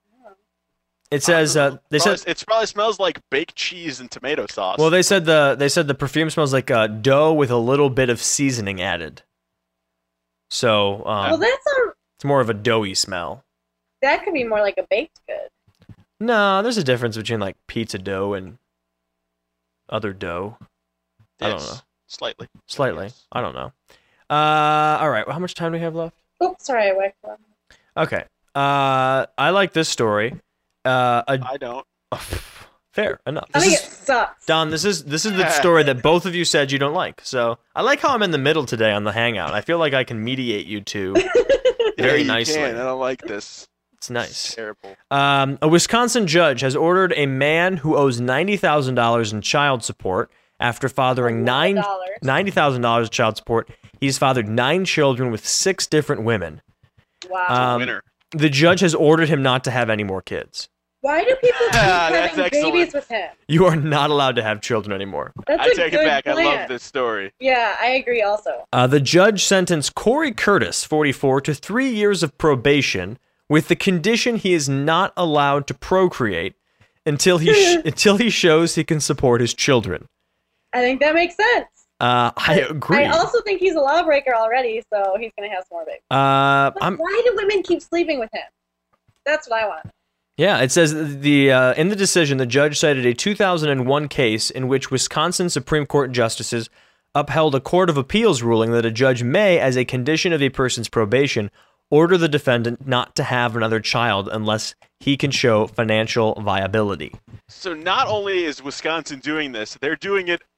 It says uh, they Probably- said. it probably smells like baked cheese and tomato sauce. Well, they said the they said the perfume smells like uh, dough with a little bit of seasoning added. So um, well, that's a, it's more of a doughy smell. that could be more like a baked good. No, there's a difference between like pizza dough and other dough. I don't Yes, know. Slightly. Slightly. Yes. I don't know. Uh, all right. Well, how much time do we have left? Oops, sorry, I whacked one. Okay. Uh, I like this story. Uh, a, I don't. fair enough. I This think is, it sucks. Don, this is this is the story that both of you said you don't like. So I like how I'm in the middle today on the Hangout. I feel like I can mediate you two very Yeah, you nicely. can. I don't like this. It's nice. It's terrible. Um, a Wisconsin judge has ordered a man who owes ninety thousand dollars in child support after fathering nine Dollars. ninety thousand dollars of child support. He's fathered nine children with six different women. Wow. Um, Winner. the judge has ordered him not to have any more kids. Why do people keep Ah, that's having excellent. babies with him? You are not allowed to have children anymore. That's I a take it good back. Plan. I love this story. Yeah, I agree. Also, Uh, the judge sentenced Corey Curtis, forty-four, to three years of probation with the condition he is not allowed to procreate until he sh- until he shows he can support his children. I think that makes sense. Uh, I agree. I also think he's a lawbreaker already, so he's gonna have some more babies. uh, But I'm, why do women keep sleeping with him? That's what I want. yeah, it says the uh, in the decision, the judge cited a two thousand one case in which Wisconsin Supreme Court justices upheld a court of appeals ruling that a judge may, as a condition of a person's probation, order the defendant not to have another child unless he can show financial viability. So not only is Wisconsin doing this, they're doing it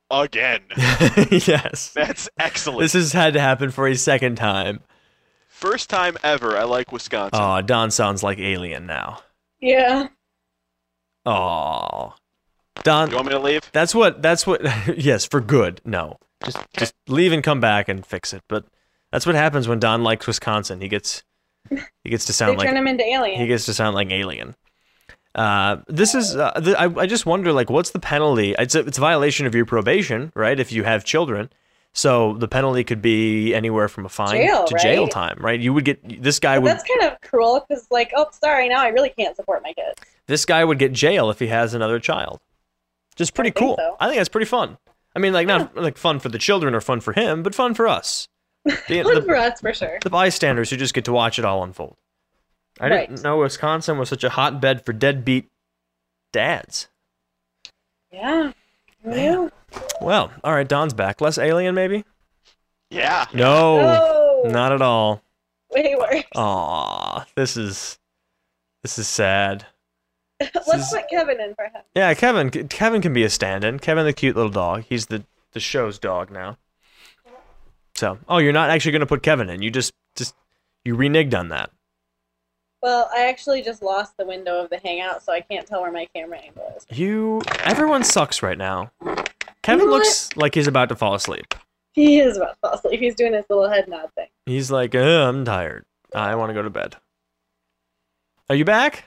again. Yes. That's excellent. This has had to happen for a second time. First time ever. I like Wisconsin. Oh, Don sounds like Alien now. Yeah. Oh, Don. You want me to leave? That's what. That's what. Yes, for good. No, just just leave and come back and fix it. But that's what happens when Don likes Wisconsin. He gets he gets to They sound like turn him into Alien. he gets to sound like Alien. Uh, this is. Uh, the, I I just wonder, like, what's the penalty? It's a, it's a violation of your probation, right? If you have children. So the penalty could be anywhere from a fine Jail, to jail right? time, right? You would get this guy But would that's kind of cruel because, like, oh, sorry, now I really can't support my kids. this guy would get jail if he has another child. Just pretty I think cool. so. I think that's pretty fun. I mean, like not like fun for the children or fun for him, but fun for us. The, Fun the- for us, for sure. the bystanders who just get to watch it all unfold. I Right. didn't know Wisconsin was such a hotbed for deadbeat dads. Yeah. Who knew? Well, all right, Don's back. Less Alien, maybe? Yeah. No, Oh, not at all. way worse. Aw, this is this is sad. Let's put Kevin in for him. Yeah, Kevin. Kevin can be a stand-in. Kevin, the cute little dog. He's the the show's dog now. So, oh, you're not actually going to put Kevin in. You just just you reneged on that. Well, I actually just lost the window of the Hangout, so I can't tell where my camera angle is. You. Everyone sucks right now. Kevin You know looks like he's about to fall asleep. He is about to fall asleep. He's doing his little head nod thing. He's like, uh, I'm tired. I want to go to bed. Are you back?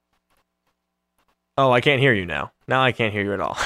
Oh, I can't hear you now. Now I can't hear you at all.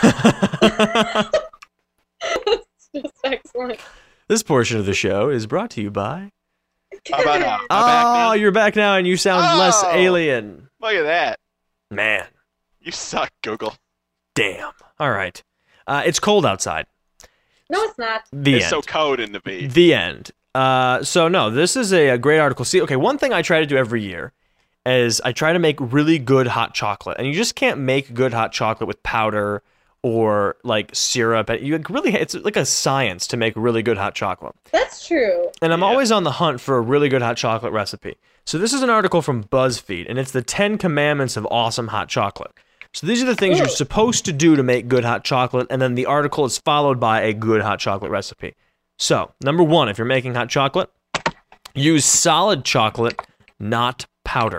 It's just excellent. This portion of the show is brought to you by. How about now? Am I Oh, back now? you're back now, and you sound less Oh. alien. Look at that. Man, You suck, Google. damn. All right. Uh, it's cold outside. No, it's not. The It's end. so code in the V. The end. Uh, so no, this is a, a great article. See, okay, one thing I try to do every year is I try to make really good hot chocolate, and you just can't make good hot chocolate with powder or like syrup. You really, it's like a science to make really good hot chocolate. That's true. And I'm Yeah. always on the hunt for a really good hot chocolate recipe. So this is an article from BuzzFeed, and it's the ten Commandments of Awesome Hot Chocolate. So these are the things Ooh. you're supposed to do to make good hot chocolate, and then the article is followed by a good hot chocolate recipe. So, number one, if you're making hot chocolate, use solid chocolate, not powder.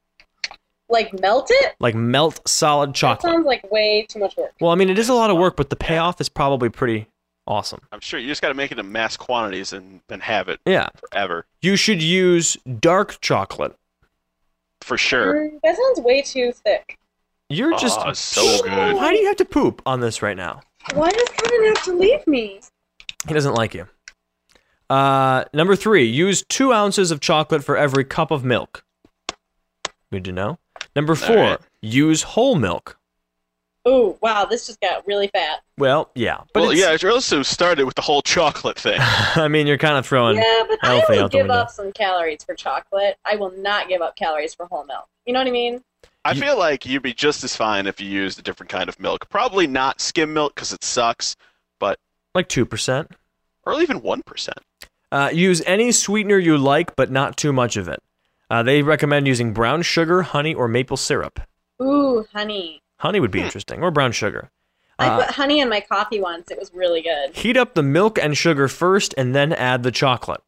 Like, melt it? Like melt solid That chocolate. sounds like way too much work. Well, I mean, it is a lot of work, but the payoff is probably pretty awesome. I'm sure you just got to make it in mass quantities and, and have it Yeah. forever. You should use dark chocolate. For sure. Mm, that sounds way too thick. You're Oh, just so good. Why do you have to poop on this right now? Why does Kevin have to leave me? He doesn't like you. Uh, number three, use two ounces of chocolate for every cup of milk. Good to know. Number four, right. use whole milk. Oh, wow, this just got really fat. Well, yeah. But Well, it's- yeah, it also started with the whole chocolate thing. I mean, you're kind of throwing Yeah, but I healthy will out the give window. up some calories for chocolate. I will not give up calories for whole milk. You know what I mean? I You- feel like you'd be just as fine if you used a different kind of milk. Probably not skim milk because it sucks, but like two percent. or even one percent. Uh, use any sweetener you like, but not too much of it. Uh, they recommend using brown sugar, honey, or maple syrup. Ooh, honey. Honey would be interesting, or brown sugar. I Uh, put honey in my coffee once. It was really good. Heat up the milk and sugar first, and then add the chocolate.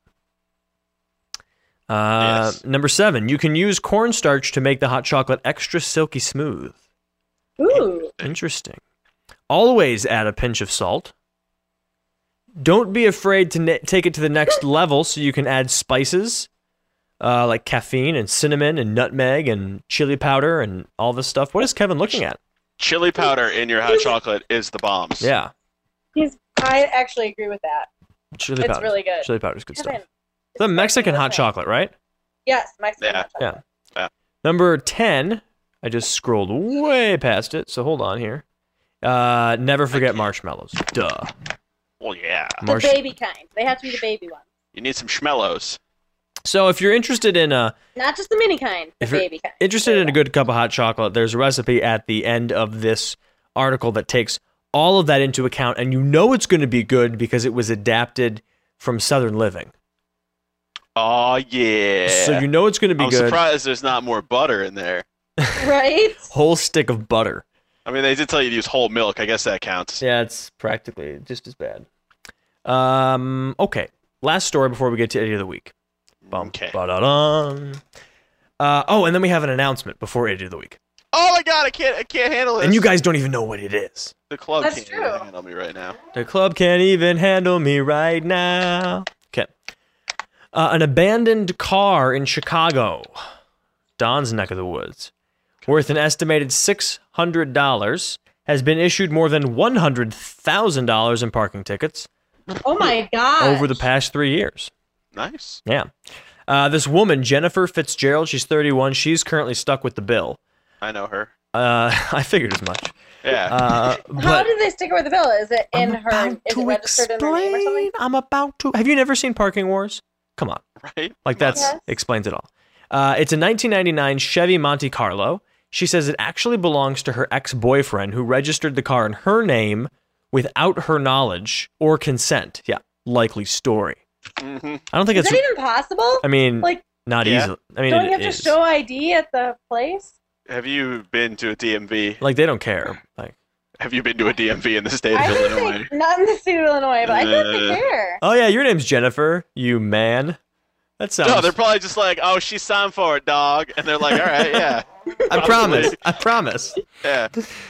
Uh, Yes. Number seven, you can use cornstarch to make the hot chocolate extra silky smooth. Ooh. Interesting. Always add a pinch of salt. Don't be afraid to ne- take it to the next level, so you can add spices uh, like caffeine and cinnamon and nutmeg and chili powder and all this stuff. What is Kevin looking at? Chili powder in your hot chocolate is the bombs. Yeah, He's. I actually agree with that. chili It's powder. really good. Chili powder is good Kevin, stuff. The Mexican hot chocolate, right? Yes, Mexican Yeah. hot chocolate. Yeah. Number ten, I just scrolled way past it, so hold on here. Uh, never forget marshmallows. Duh. Well, yeah. The Marsh- baby kind. They have to be the baby ones. You need some schmellos. so if you're interested in uh, Not just the mini kind, the If you're baby kind. interested There in a you go. good cup of hot chocolate, there's a recipe at the end of this article that takes all of that into account, and you know it's going to be good because it was adapted from Southern Living. Oh, yeah. So you know it's going to be I'm good. surprised there's not more butter in there. Right? Whole stick of butter. I mean, they did tell you to use whole milk. I guess that counts. Yeah, it's practically just as bad. Um, okay. Last story before we get to Idiot of the Week. Bum, Okay. ba-da-dum. Uh, oh, and then we have an announcement before Idiot of the Week. Oh my god, I can't I can't handle this. And you guys don't even know what it is. The club That's can't true. even handle me right now. The club can't even handle me right now. Okay. Uh, an abandoned car in Chicago, Don's neck of the woods, worth an estimated six hundred dollars, has been issued more than one hundred thousand dollars in parking tickets Oh my god. over the past three years. Nice. Yeah. Uh, this woman, Jennifer Fitzgerald, she's thirty-one. She's currently stuck with the bill. I know her. Uh, I figured as much. Yeah. Uh, How but did they stick her with the bill? Is it in I'm her? about Is it to registered in her name or something? explain. I'm about to. Have you never seen Parking Wars? Come on. right? Like that's Yes. explains it all. Uh, it's a nineteen ninety-nine Chevy Monte Carlo. She says it actually belongs to her ex-boyfriend who registered the car in her name without her knowledge or consent. Yeah, likely story. Mm-hmm. I don't think Is it's. that even possible? I mean, Like, not Yeah. easily. I mean, don't it you have to is. show I D at the place? Have you been to a D M V? Like they don't care. Like, Have you been to a D M V in the state of I think Illinois? they, not in the state of Illinois, but I think they Uh, care. oh yeah, your name's Jennifer. You man. That sounds. No, they're probably just like, oh, she signed for it, dog. And they're like, all right, yeah. I promise. I promise. Yeah.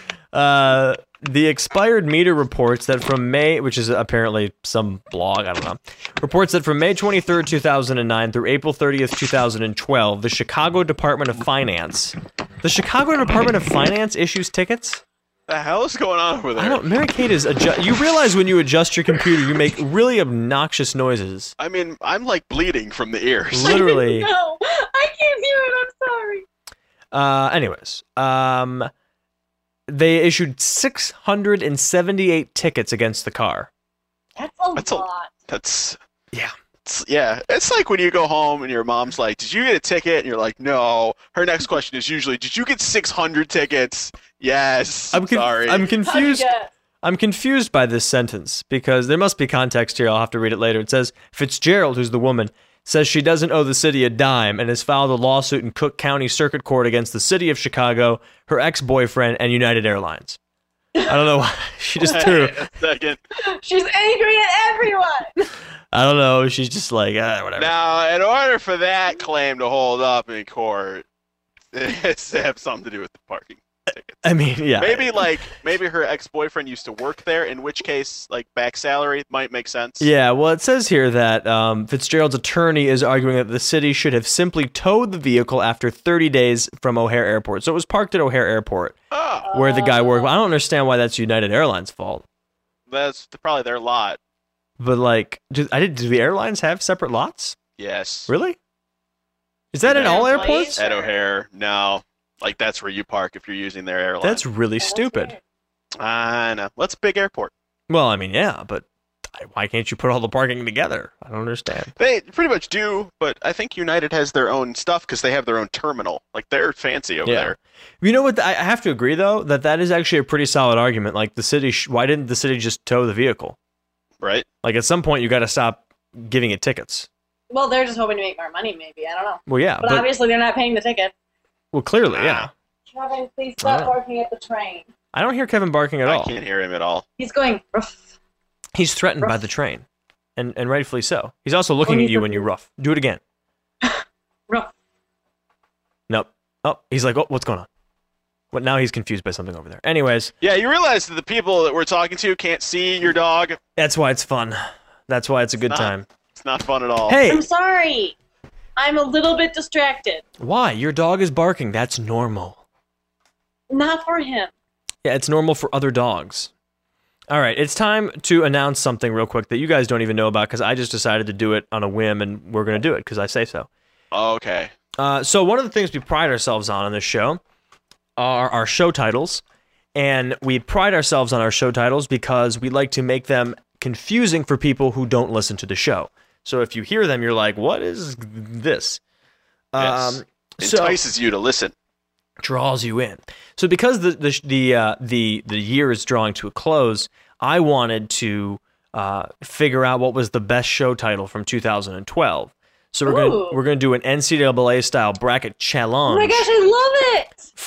Uh, the expired meter reports that from May, which is apparently some blog, I don't know, reports that from May twenty-third, two thousand nine through April thirtieth, two thousand twelve, the Chicago Department of Finance, the Chicago Department of Finance issues tickets? The hell is going on over there? I don't, Mary Kate is, adju- you realize when you adjust your computer, you make really obnoxious noises. I mean, I'm like bleeding from the ears. Literally. No, I can't hear it. I'm sorry. Uh, anyways, um, they issued six hundred seventy-eight tickets against the car. That's a That's a- lot. That's Yeah. it's, yeah. It's like when you go home and your mom's like, "Did you get a ticket?" And you're like, "No." Her next question is usually, "Did you get six hundred tickets?" Yes. I'm con- sorry. I'm How'd you confused. get? I'm confused by this sentence because there must be context here. I'll have to read it later. It says Fitzgerald, who's the woman, says she doesn't owe the city a dime and has filed a lawsuit in Cook County Circuit Court against the city of Chicago, her ex-boyfriend, and United Airlines. I don't know why. She just threw. Wait a second. She's angry at everyone. I don't know. She's just like, ah, whatever. Now, in order for that claim to hold up in court, it has to have something to do with the parking tickets. I mean, yeah. Maybe like maybe her ex-boyfriend used to work there, in which case like back salary might make sense. Yeah, well, it says here that um, Fitzgerald's attorney is arguing that the city should have simply towed the vehicle after thirty days from O'Hare Airport. So it was parked at O'Hare Airport Oh, where the guy worked. I don't understand why that's United Airlines' fault. that's probably their lot. But like, do, I did. Do the airlines have separate lots? Yes. Really? Is that in Yeah. all Employees? airports? At O'Hare, no. Like that's where you park if you're using their airline. That's really stupid. I know. What's a big airport? Well, I mean, yeah, but why can't you put all the parking together? I don't understand. They pretty much do, but I think United has their own stuff because they have their own terminal. Like they're fancy over Yeah. there. You know what? I I have to agree though that that is actually a pretty solid argument. Like the city, sh- why didn't the city just tow the vehicle? Right? Like at some point, you got to stop giving it tickets. Well, they're just hoping to make more money, maybe. I don't know. Well, yeah, But, but obviously, they're not paying the ticket. well, clearly, yeah. Kevin, please stop stop barking at the train. I don't hear Kevin barking at I all. can't hear him at all. He's going rough. He's threatened by Rough. the train, and and rightfully so. He's also looking Oh, at he's you a- when you rough. Do it again. Rough. Nope. Oh, he's like, oh, what's going on? What? Now he's confused by something over there. Anyways, Yeah, you realize that the people that we're talking to can't see your dog. that's why it's fun. That's why it's a good Not- time. It's not fun at all. Hey, I'm sorry. I'm a little bit distracted. why? Your dog is barking. That's normal. Not for him. Yeah, it's normal for other dogs. All right, it's time to announce something real quick that you guys don't even know about because I just decided to do it on a whim and we're going to do it because I say so. Okay. Uh, so one of the things we pride ourselves on in this show are our show titles, and we pride ourselves on our show titles because we like to make them confusing for people who don't listen to the show. So if you hear them, you're like, what is this? Yes. Um, so Entices you to listen. draws you in. So because the the the uh, the the year is drawing to a close, I wanted to uh, figure out what was the best show title from two thousand twelve. So we're Ooh. gonna we're gonna do an N C double A style bracket Oh challenge my gosh, I love it!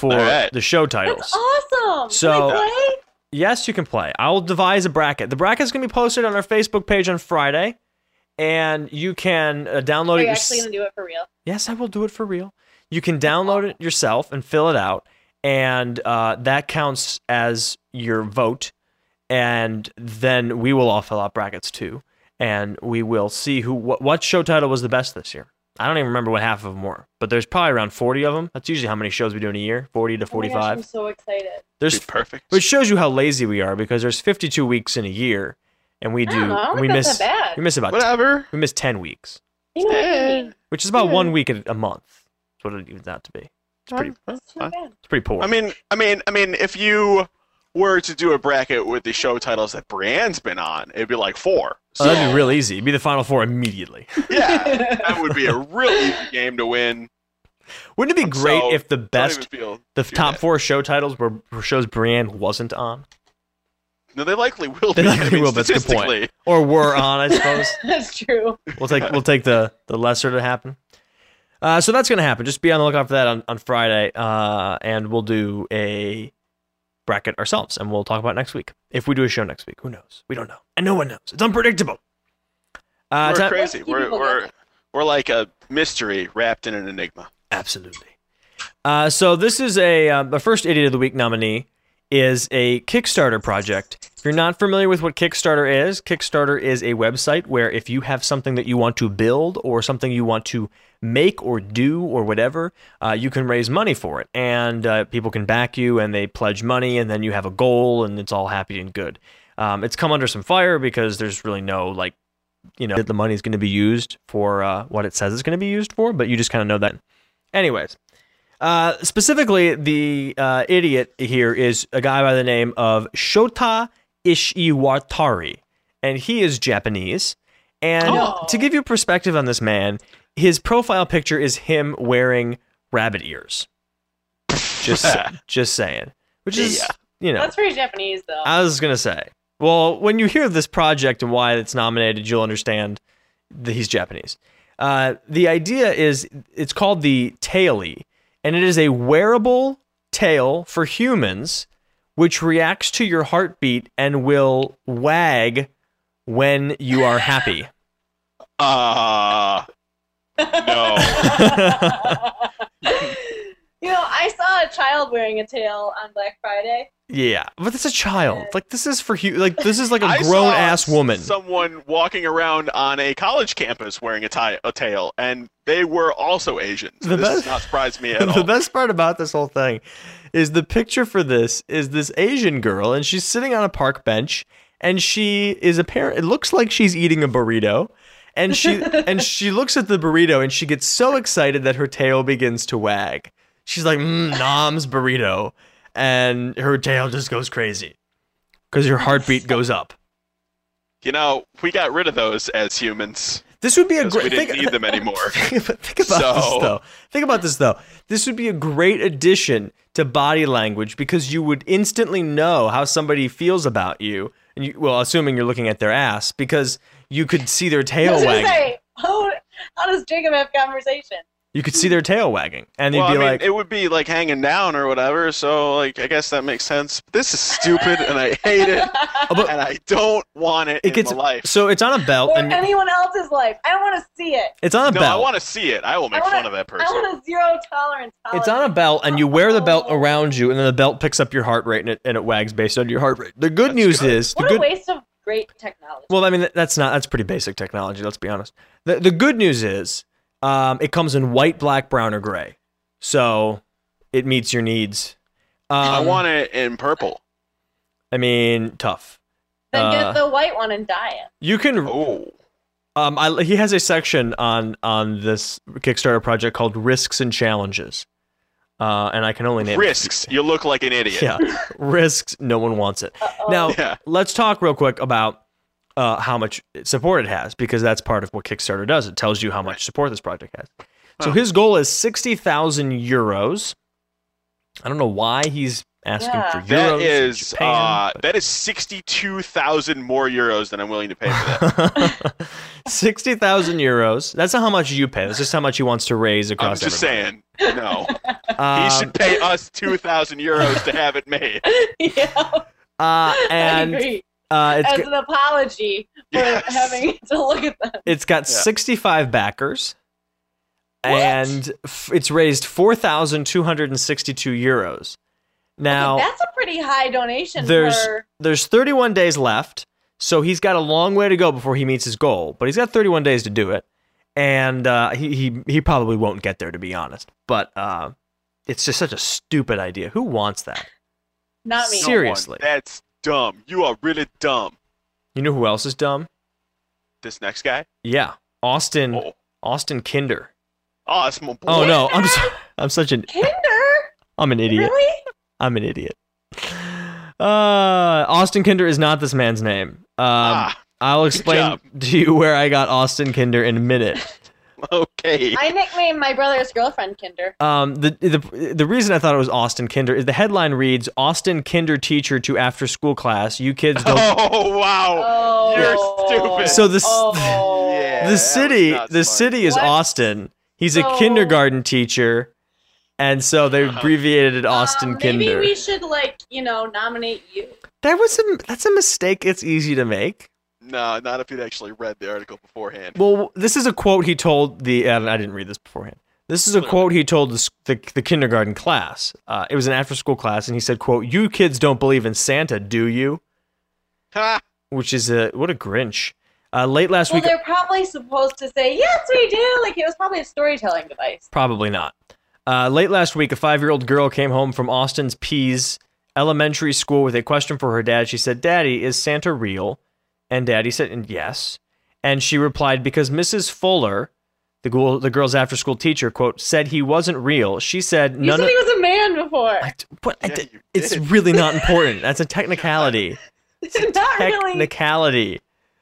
for right. the show titles. That's awesome. So- Can I play? Yes, you can play. I will devise a bracket. The bracket's going to be posted on our Facebook page on Friday, and you can uh, download Are it. you your- actually going to do it for real? Yes, I will do it for real. You can download it yourself and fill it out, and uh, that counts as your vote. And then we will all fill out brackets too, and we will see who what, what show title was the best this year. I don't even remember what half of them were, but there's probably around forty of them. That's usually how many shows we do in a year, forty to Oh my gosh, forty-five. I'm so excited. There's Be perfect. which shows you how lazy we are because there's fifty-two weeks in a year, and we I do don't know, I don't we think miss that's that bad. we miss about Whatever. we miss ten weeks, You know what I mean? which is about Yeah. one week a, a month. That's what it evens out to be. It's pretty That's too Fine. bad. it's pretty poor. I mean, I mean, I mean, if you were to do a bracket with the show titles that Brienne's been on, it'd be like four. oh, that'd be real easy. It'd be the final four immediately. Yeah, that would be a real easy game to win. Wouldn't it be great So, if the don't best even feel the too top bad. four show titles were, were shows Brienne wasn't on? No, they likely will They be. likely I mean, will, but that's a good point. statistically. Or were on, I suppose. That's true. We'll take we'll take the the lesser to happen. Uh, so that's gonna happen. Just be on the lookout for that on, on Friday, uh, and we'll do a bracket ourselves, and we'll talk about it next week. If we do a show next week, who knows? We don't know, and no one knows. It's unpredictable. Uh, We're time- crazy. keep We're people we're guessing. we're like a mystery wrapped in an enigma. Absolutely. Uh, so this is a uh, the first Idiot of the Week nominee is a Kickstarter project. If you're not familiar with what Kickstarter is, Kickstarter is a website where if you have something that you want to build or something you want to make or do or whatever, uh, you can raise money for it. And uh, people can back you and they pledge money and then you have a goal and it's all happy and good. Um, it's come under some fire because there's really no, like, you know, that the money is going to be used for uh, what it says it's going to be used for, but you just kind of know that. Anyways. Uh, specifically, the uh, idiot here is a guy by the name of Shota Ishiwatari, and he is Japanese. And Oh. to give you perspective on this man, his profile picture is him wearing rabbit ears. Just, just saying. Which is, Yeah. you know, That's pretty Japanese, though. I was gonna say. Well, when you hear this project and why it's nominated, you'll understand that he's Japanese. Uh, the idea is it's called the Taily, and it is a wearable tail for humans, which reacts to your heartbeat and will wag when you are happy. Uh no. You know, I saw a child wearing a tail on Black Friday. Yeah, but it's a child. Like this is for hu- like this is like a I grown saw ass woman. Someone walking around on a college campus wearing a, tie, a tail, and they were also Asians. The this best- does not surprise me at The all. best part about this whole thing is the picture for this is this Asian girl, and she's sitting on a park bench, and she is apparent. It looks like she's eating a burrito, and she and she looks at the burrito, and she gets so excited that her tail begins to wag. She's like, mm, "Nom's burrito," and her tail just goes crazy because her heartbeat goes up. You know, we got rid of those as humans. This would be a 'Cause great. we didn't think, need them anymore. Think about, think about this So- though. Think about this though. This would be a great addition to body language because you would instantly know how somebody feels about you. And you, well, assuming you're looking at their ass, because you could see their I tail was gonna wagging. say, how, how does Jacob have conversation? You could see their tail wagging, and they'd Well, I be mean, like, it would be like hanging down or whatever. So, like, I guess that makes sense. This is stupid, and I hate it, Oh, but and I don't want it, it in gets my life. so it's on a belt, Or and anyone else's life. I don't want to see it. it's on a no, belt. I want to see it. I will I make wanna, fun of that person. I want a zero tolerance. It's on a belt, and you wear the belt around you, and then the belt picks up your heart rate, and it, and it wags based on your heart rate. The good news good. is, the What good a waste of great technology. Well, I mean, that- that's not, that's pretty basic technology, let's be honest. The, the good news is um, it comes in white, black, brown, or gray. So it meets your needs. Um, I want it in purple. I mean, tough. then uh, get the white one and dye it. You can, Oh, um, I, he has a section on, on this Kickstarter project called Risks and Challenges. Uh, and I can only name risks. You look like an idiot. Yeah, risks, no one wants it. Uh-oh. Now, Yeah. let's talk real quick about uh, how much support it has, because that's part of what Kickstarter does. It tells you how much support this project has. So Oh. his goal is sixty thousand euros. I don't know why he's asking Yeah. for euros. That in is Japan, uh, but- that is sixty-two thousand more euros than I'm willing to pay for that. sixty thousand euros. That's not how much you pay. That's just how much he wants to raise I'm across just everybody. saying, no. Um, he should pay us two thousand euros to have it made. yeah, uh, I and agree. uh, it's As got, an apology for Yes. having to look at them. it's got Yeah. sixty-five backers, and f- it's raised four thousand two hundred sixty-two euros. Now, Okay, that's a pretty high donation there's for. there's thirty-one days left, so he's got a long way to go before he meets his goal. But he's got thirty-one days to do it, and uh, he he he probably won't get there, to be honest. But uh, it's just such a stupid idea. Who wants that? Not me. Ser- Seriously. No one. That's dumb. You are really dumb. You know who else is dumb? This next guy? Yeah, Austin Oh, Austin Kinder. oh that's my boy. Oh no, I'm so, I'm such an Kinder? I'm an idiot. Really? I'm an idiot. Uh, Austin Kinder is not this man's name. Um, Ah, I'll explain job. to you where I got Austin Kinder in a minute. okay. I nicknamed my brother's girlfriend Kinder. Um, the the the reason I thought it was Austin Kinder is the headline reads Austin Kinder teacher to after school class. You kids don't. Oh wow. Oh. You're stupid. So this Oh. Yeah, that the was city not the smart. city is What? Austin. He's a So- kindergarten teacher, and so they abbreviated it Austin Um, maybe Kinder. we should, like, you know, nominate you. That was a that's a mistake. It's easy to make. No, not if you'd actually read the article beforehand. Well, this is a quote he told the. Uh, I didn't read this beforehand. This is a quote he told the s- the, the kindergarten class. Uh, it was an after school class, and he said, "quote You kids don't believe in Santa, do you?" Ha! Which is a what a Grinch. Uh, late last Well, week, they're probably supposed to say, yes, we do. Like, it was probably a storytelling device. probably not. Uh, late last week, a five-year-old girl came home from Austin's Pease Elementary School with a question for her dad. She said, "Daddy, is Santa real?" And Daddy said, "Yes." And she replied, "Because Missus Fuller, the girl, the girl's after-school teacher, quote, said he wasn't real. She said You none said of." he was a man before. I, what? I Yeah, did- you it's did. really not important. That's a technicality. Not really. Technicality.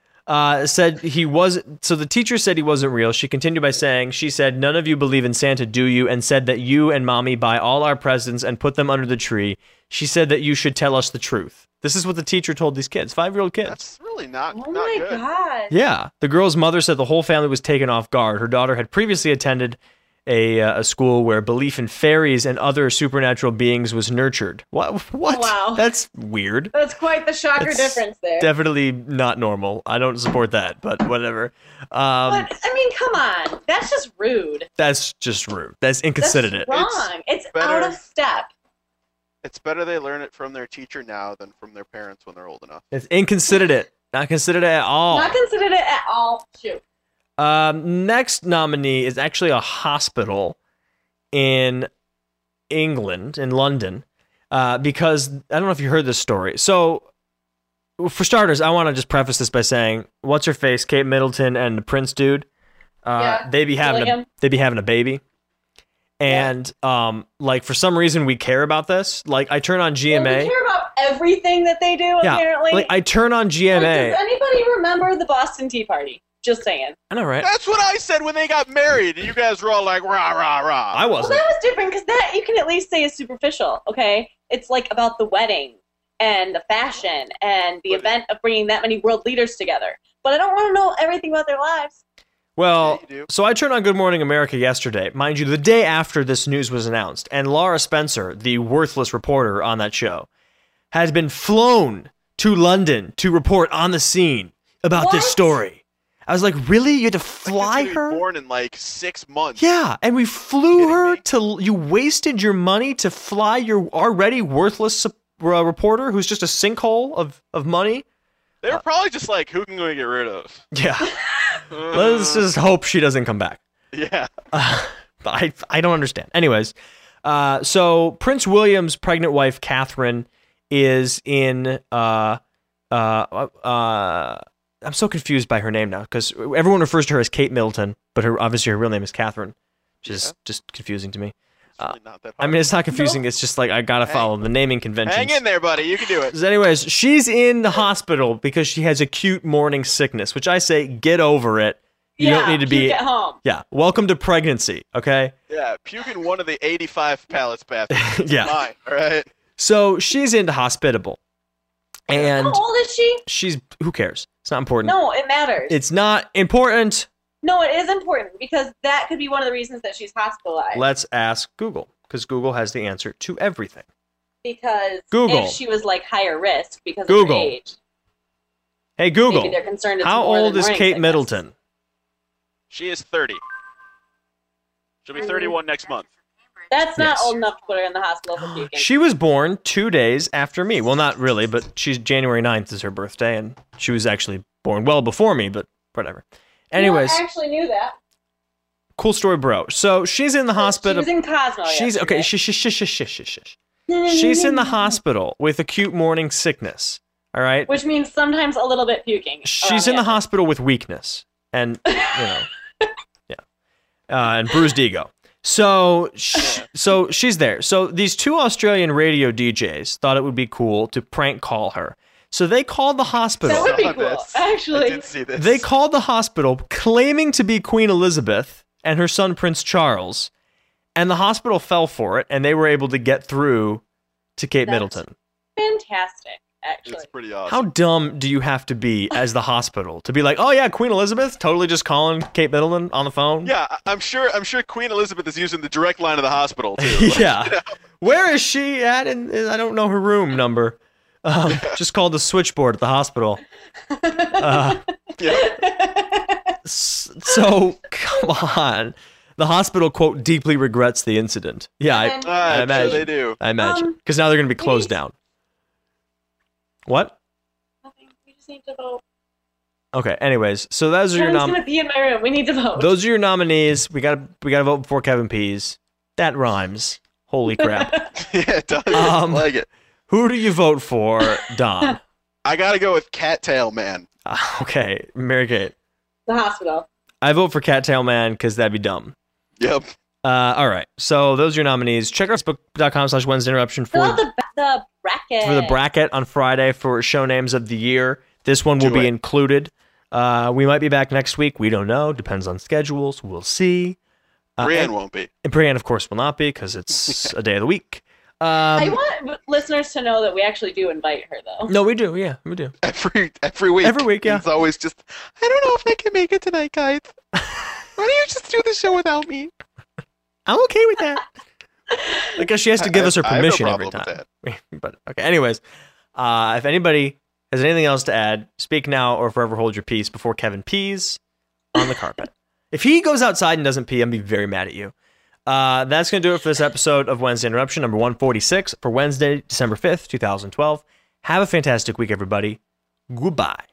Uh, said he wasn't. So the teacher said he wasn't real. She continued by saying, "She said, none of you believe in Santa, do you? And said that you and mommy buy all our presents and put them under the tree. She said that you should tell us the truth." This is what the teacher told these kids, five-year-old kids. That's really not, Oh not my good. god. Yeah. The girl's mother said the whole family was taken off guard. Her daughter had previously attended a, uh, a school where belief in fairies and other supernatural beings was nurtured. What? What? Wow. That's weird. That's quite the shocker It's difference there. Definitely not normal. I don't support that, but whatever. Um, But I mean, come on. That's just rude. that's just rude. That's That's inconsiderate. wrong. It's, better- out of step. It's better they learn it from their teacher now than from their parents when they're old enough. It's inconsiderate. Not considerate at all. Not considered it at all. Shoot. Um, next nominee is actually a hospital in England, in London, uh, because I don't know if you heard this story. So, for starters, I want to just preface this by saying, what's her face, Kate Middleton and the Prince dude, uh, Yeah, they be having a, William. they be having a baby, and um, like for some reason we care about this. Like I turn on G M Well, A, we care about everything that they do, yeah, apparently. like I turn on G M Like, A. does anybody remember the Boston Tea Party? Just saying. I know, right? That's what I said when they got married, and you guys were all like, rah, rah, rah. I Well, wasn't. that was different because that you can at least say is superficial, okay? It's like about the wedding and the fashion and the But- event of bringing that many world leaders together. But I don't want to know everything about their lives. Well, Yeah, you do. so I turned on Good Morning America yesterday, mind you, the day after this news was announced, and Laura Spencer, the worthless reporter on that show, has been flown to London to report on the scene about this What? story. I was like, really? You had to fly Like, this gonna be her? born in like six months. Yeah, and we flew kidding her me? to. You wasted your money to fly your already worthless uh, reporter, who's just a sinkhole of of money. They were probably just like, who can we get rid of? Yeah, let's just hope she doesn't come back. Yeah. Uh, I I don't understand. Anyways, uh, so Prince William's pregnant wife Catherine is in. Uh, uh, uh, I'm so confused by her name now because everyone refers to her as Kate Middleton, but her obviously her real name is Catherine, which is Yeah. just confusing to me. It's really not that I hard. mean, it's not confusing. It's just like I gotta Hang- follow the naming conventions. Hang in there, buddy. You can do it. So anyways, she's in the hospital because she has acute morning sickness, which I say get over it. You yeah, don't need to be. puke at home. Yeah, welcome to pregnancy. Okay. Yeah, puke in one of the eighty-five pallets bathrooms. Yeah. Fine, all right? So she's into Hospitable. And How old is she? she's, who cares? It's not important. No, it matters. It's not important. No, it is important because that could be one of the reasons that she's hospitalized. Let's ask Google, because Google has the answer to everything. Because Google. if she was like higher risk because Google. of her age, Hey, Google, maybe they're concerned. It's how more old than is morning Kate sickness. Middleton? She is thirty. She'll be thirty-one next month. That's not Yes. old enough to put her in the hospital for puking. She was born two days after me. Well, not really, but she's January ninth is her birthday, and she was actually born well before me, but whatever. Anyways, I actually knew that. cool story, bro. So she's in the hospital. She was in Cosmo. She's okay. yesterday. Shh, shh, shh, shh, shh, shh, shh. She's in the hospital with acute morning sickness. All right. Which means sometimes a little bit puking. She's around in the here. hospital with weakness and you know, yeah, uh, and bruised ego. So, sh- so she's there. So these two Australian radio D Js thought it would be cool to prank call her. So they called the hospital. That would be Saw cool, this. actually. I did see this. They called the hospital claiming to be Queen Elizabeth and her son Prince Charles, and the hospital fell for it, and they were able to get through to Kate That's Middleton. Fantastic, actually. It's pretty awesome. How dumb do you have to be as the hospital to be like, oh yeah, Queen Elizabeth, totally just calling Kate Middleton on the phone? Yeah, I- I'm sure. I'm sure Queen Elizabeth is using the direct line of the hospital too. Yeah. Where is she at? In, I don't know her room number. Um, just called the switchboard at the hospital. Uh, Yeah. s- so, come on. The hospital, quote, deeply regrets the incident. Yeah, I, And- Ah, I I'm sure imagine. they do. I imagine. Um, Because now they're going to be closed please. down. What? Nothing. We just need to vote. Okay, anyways. So those are your Kevin's nom- gonna be in my room. We need to vote. those are your nominees. We got we got to vote before Kevin Pease. That rhymes. Holy crap. Yeah, it does. Um, I like it. Who do you vote for, Don? I gotta go with Cattail Man. Uh, okay, Mary Kate. the hospital. I vote for Cattail Man because that'd be dumb. Yep. Uh, all right. So those are your nominees. Check out facebook.com slash Wednesday Interruption Fill for, out the the bracket. for the bracket on Friday for show names of the year. This one will Do be it. included. Uh, we might be back next week. We don't know. Depends on schedules. We'll see. Uh, Brienne and, won't be. and Brienne, of course, will not be because it's a day of the week. Um, I want listeners to know that we actually do invite her, though. no, we do. Yeah, we do. Every every week. Every week, yeah. It's always just. I don't know if I can make it tonight, guys. Why don't you just do the show without me? I'm okay with that. I guess she has to give I- us her I have no permission every problem with time. But okay. Anyways, uh, if anybody has anything else to add, speak now or forever hold your peace before Kevin pees on the carpet. If he goes outside and doesn't pee, I'm gonna be very mad at you. Uh, that's gonna do it for this episode of Wednesday Interruption, number one forty-six for Wednesday, December fifth, twenty twelve. Have a fantastic week, everybody. Goodbye.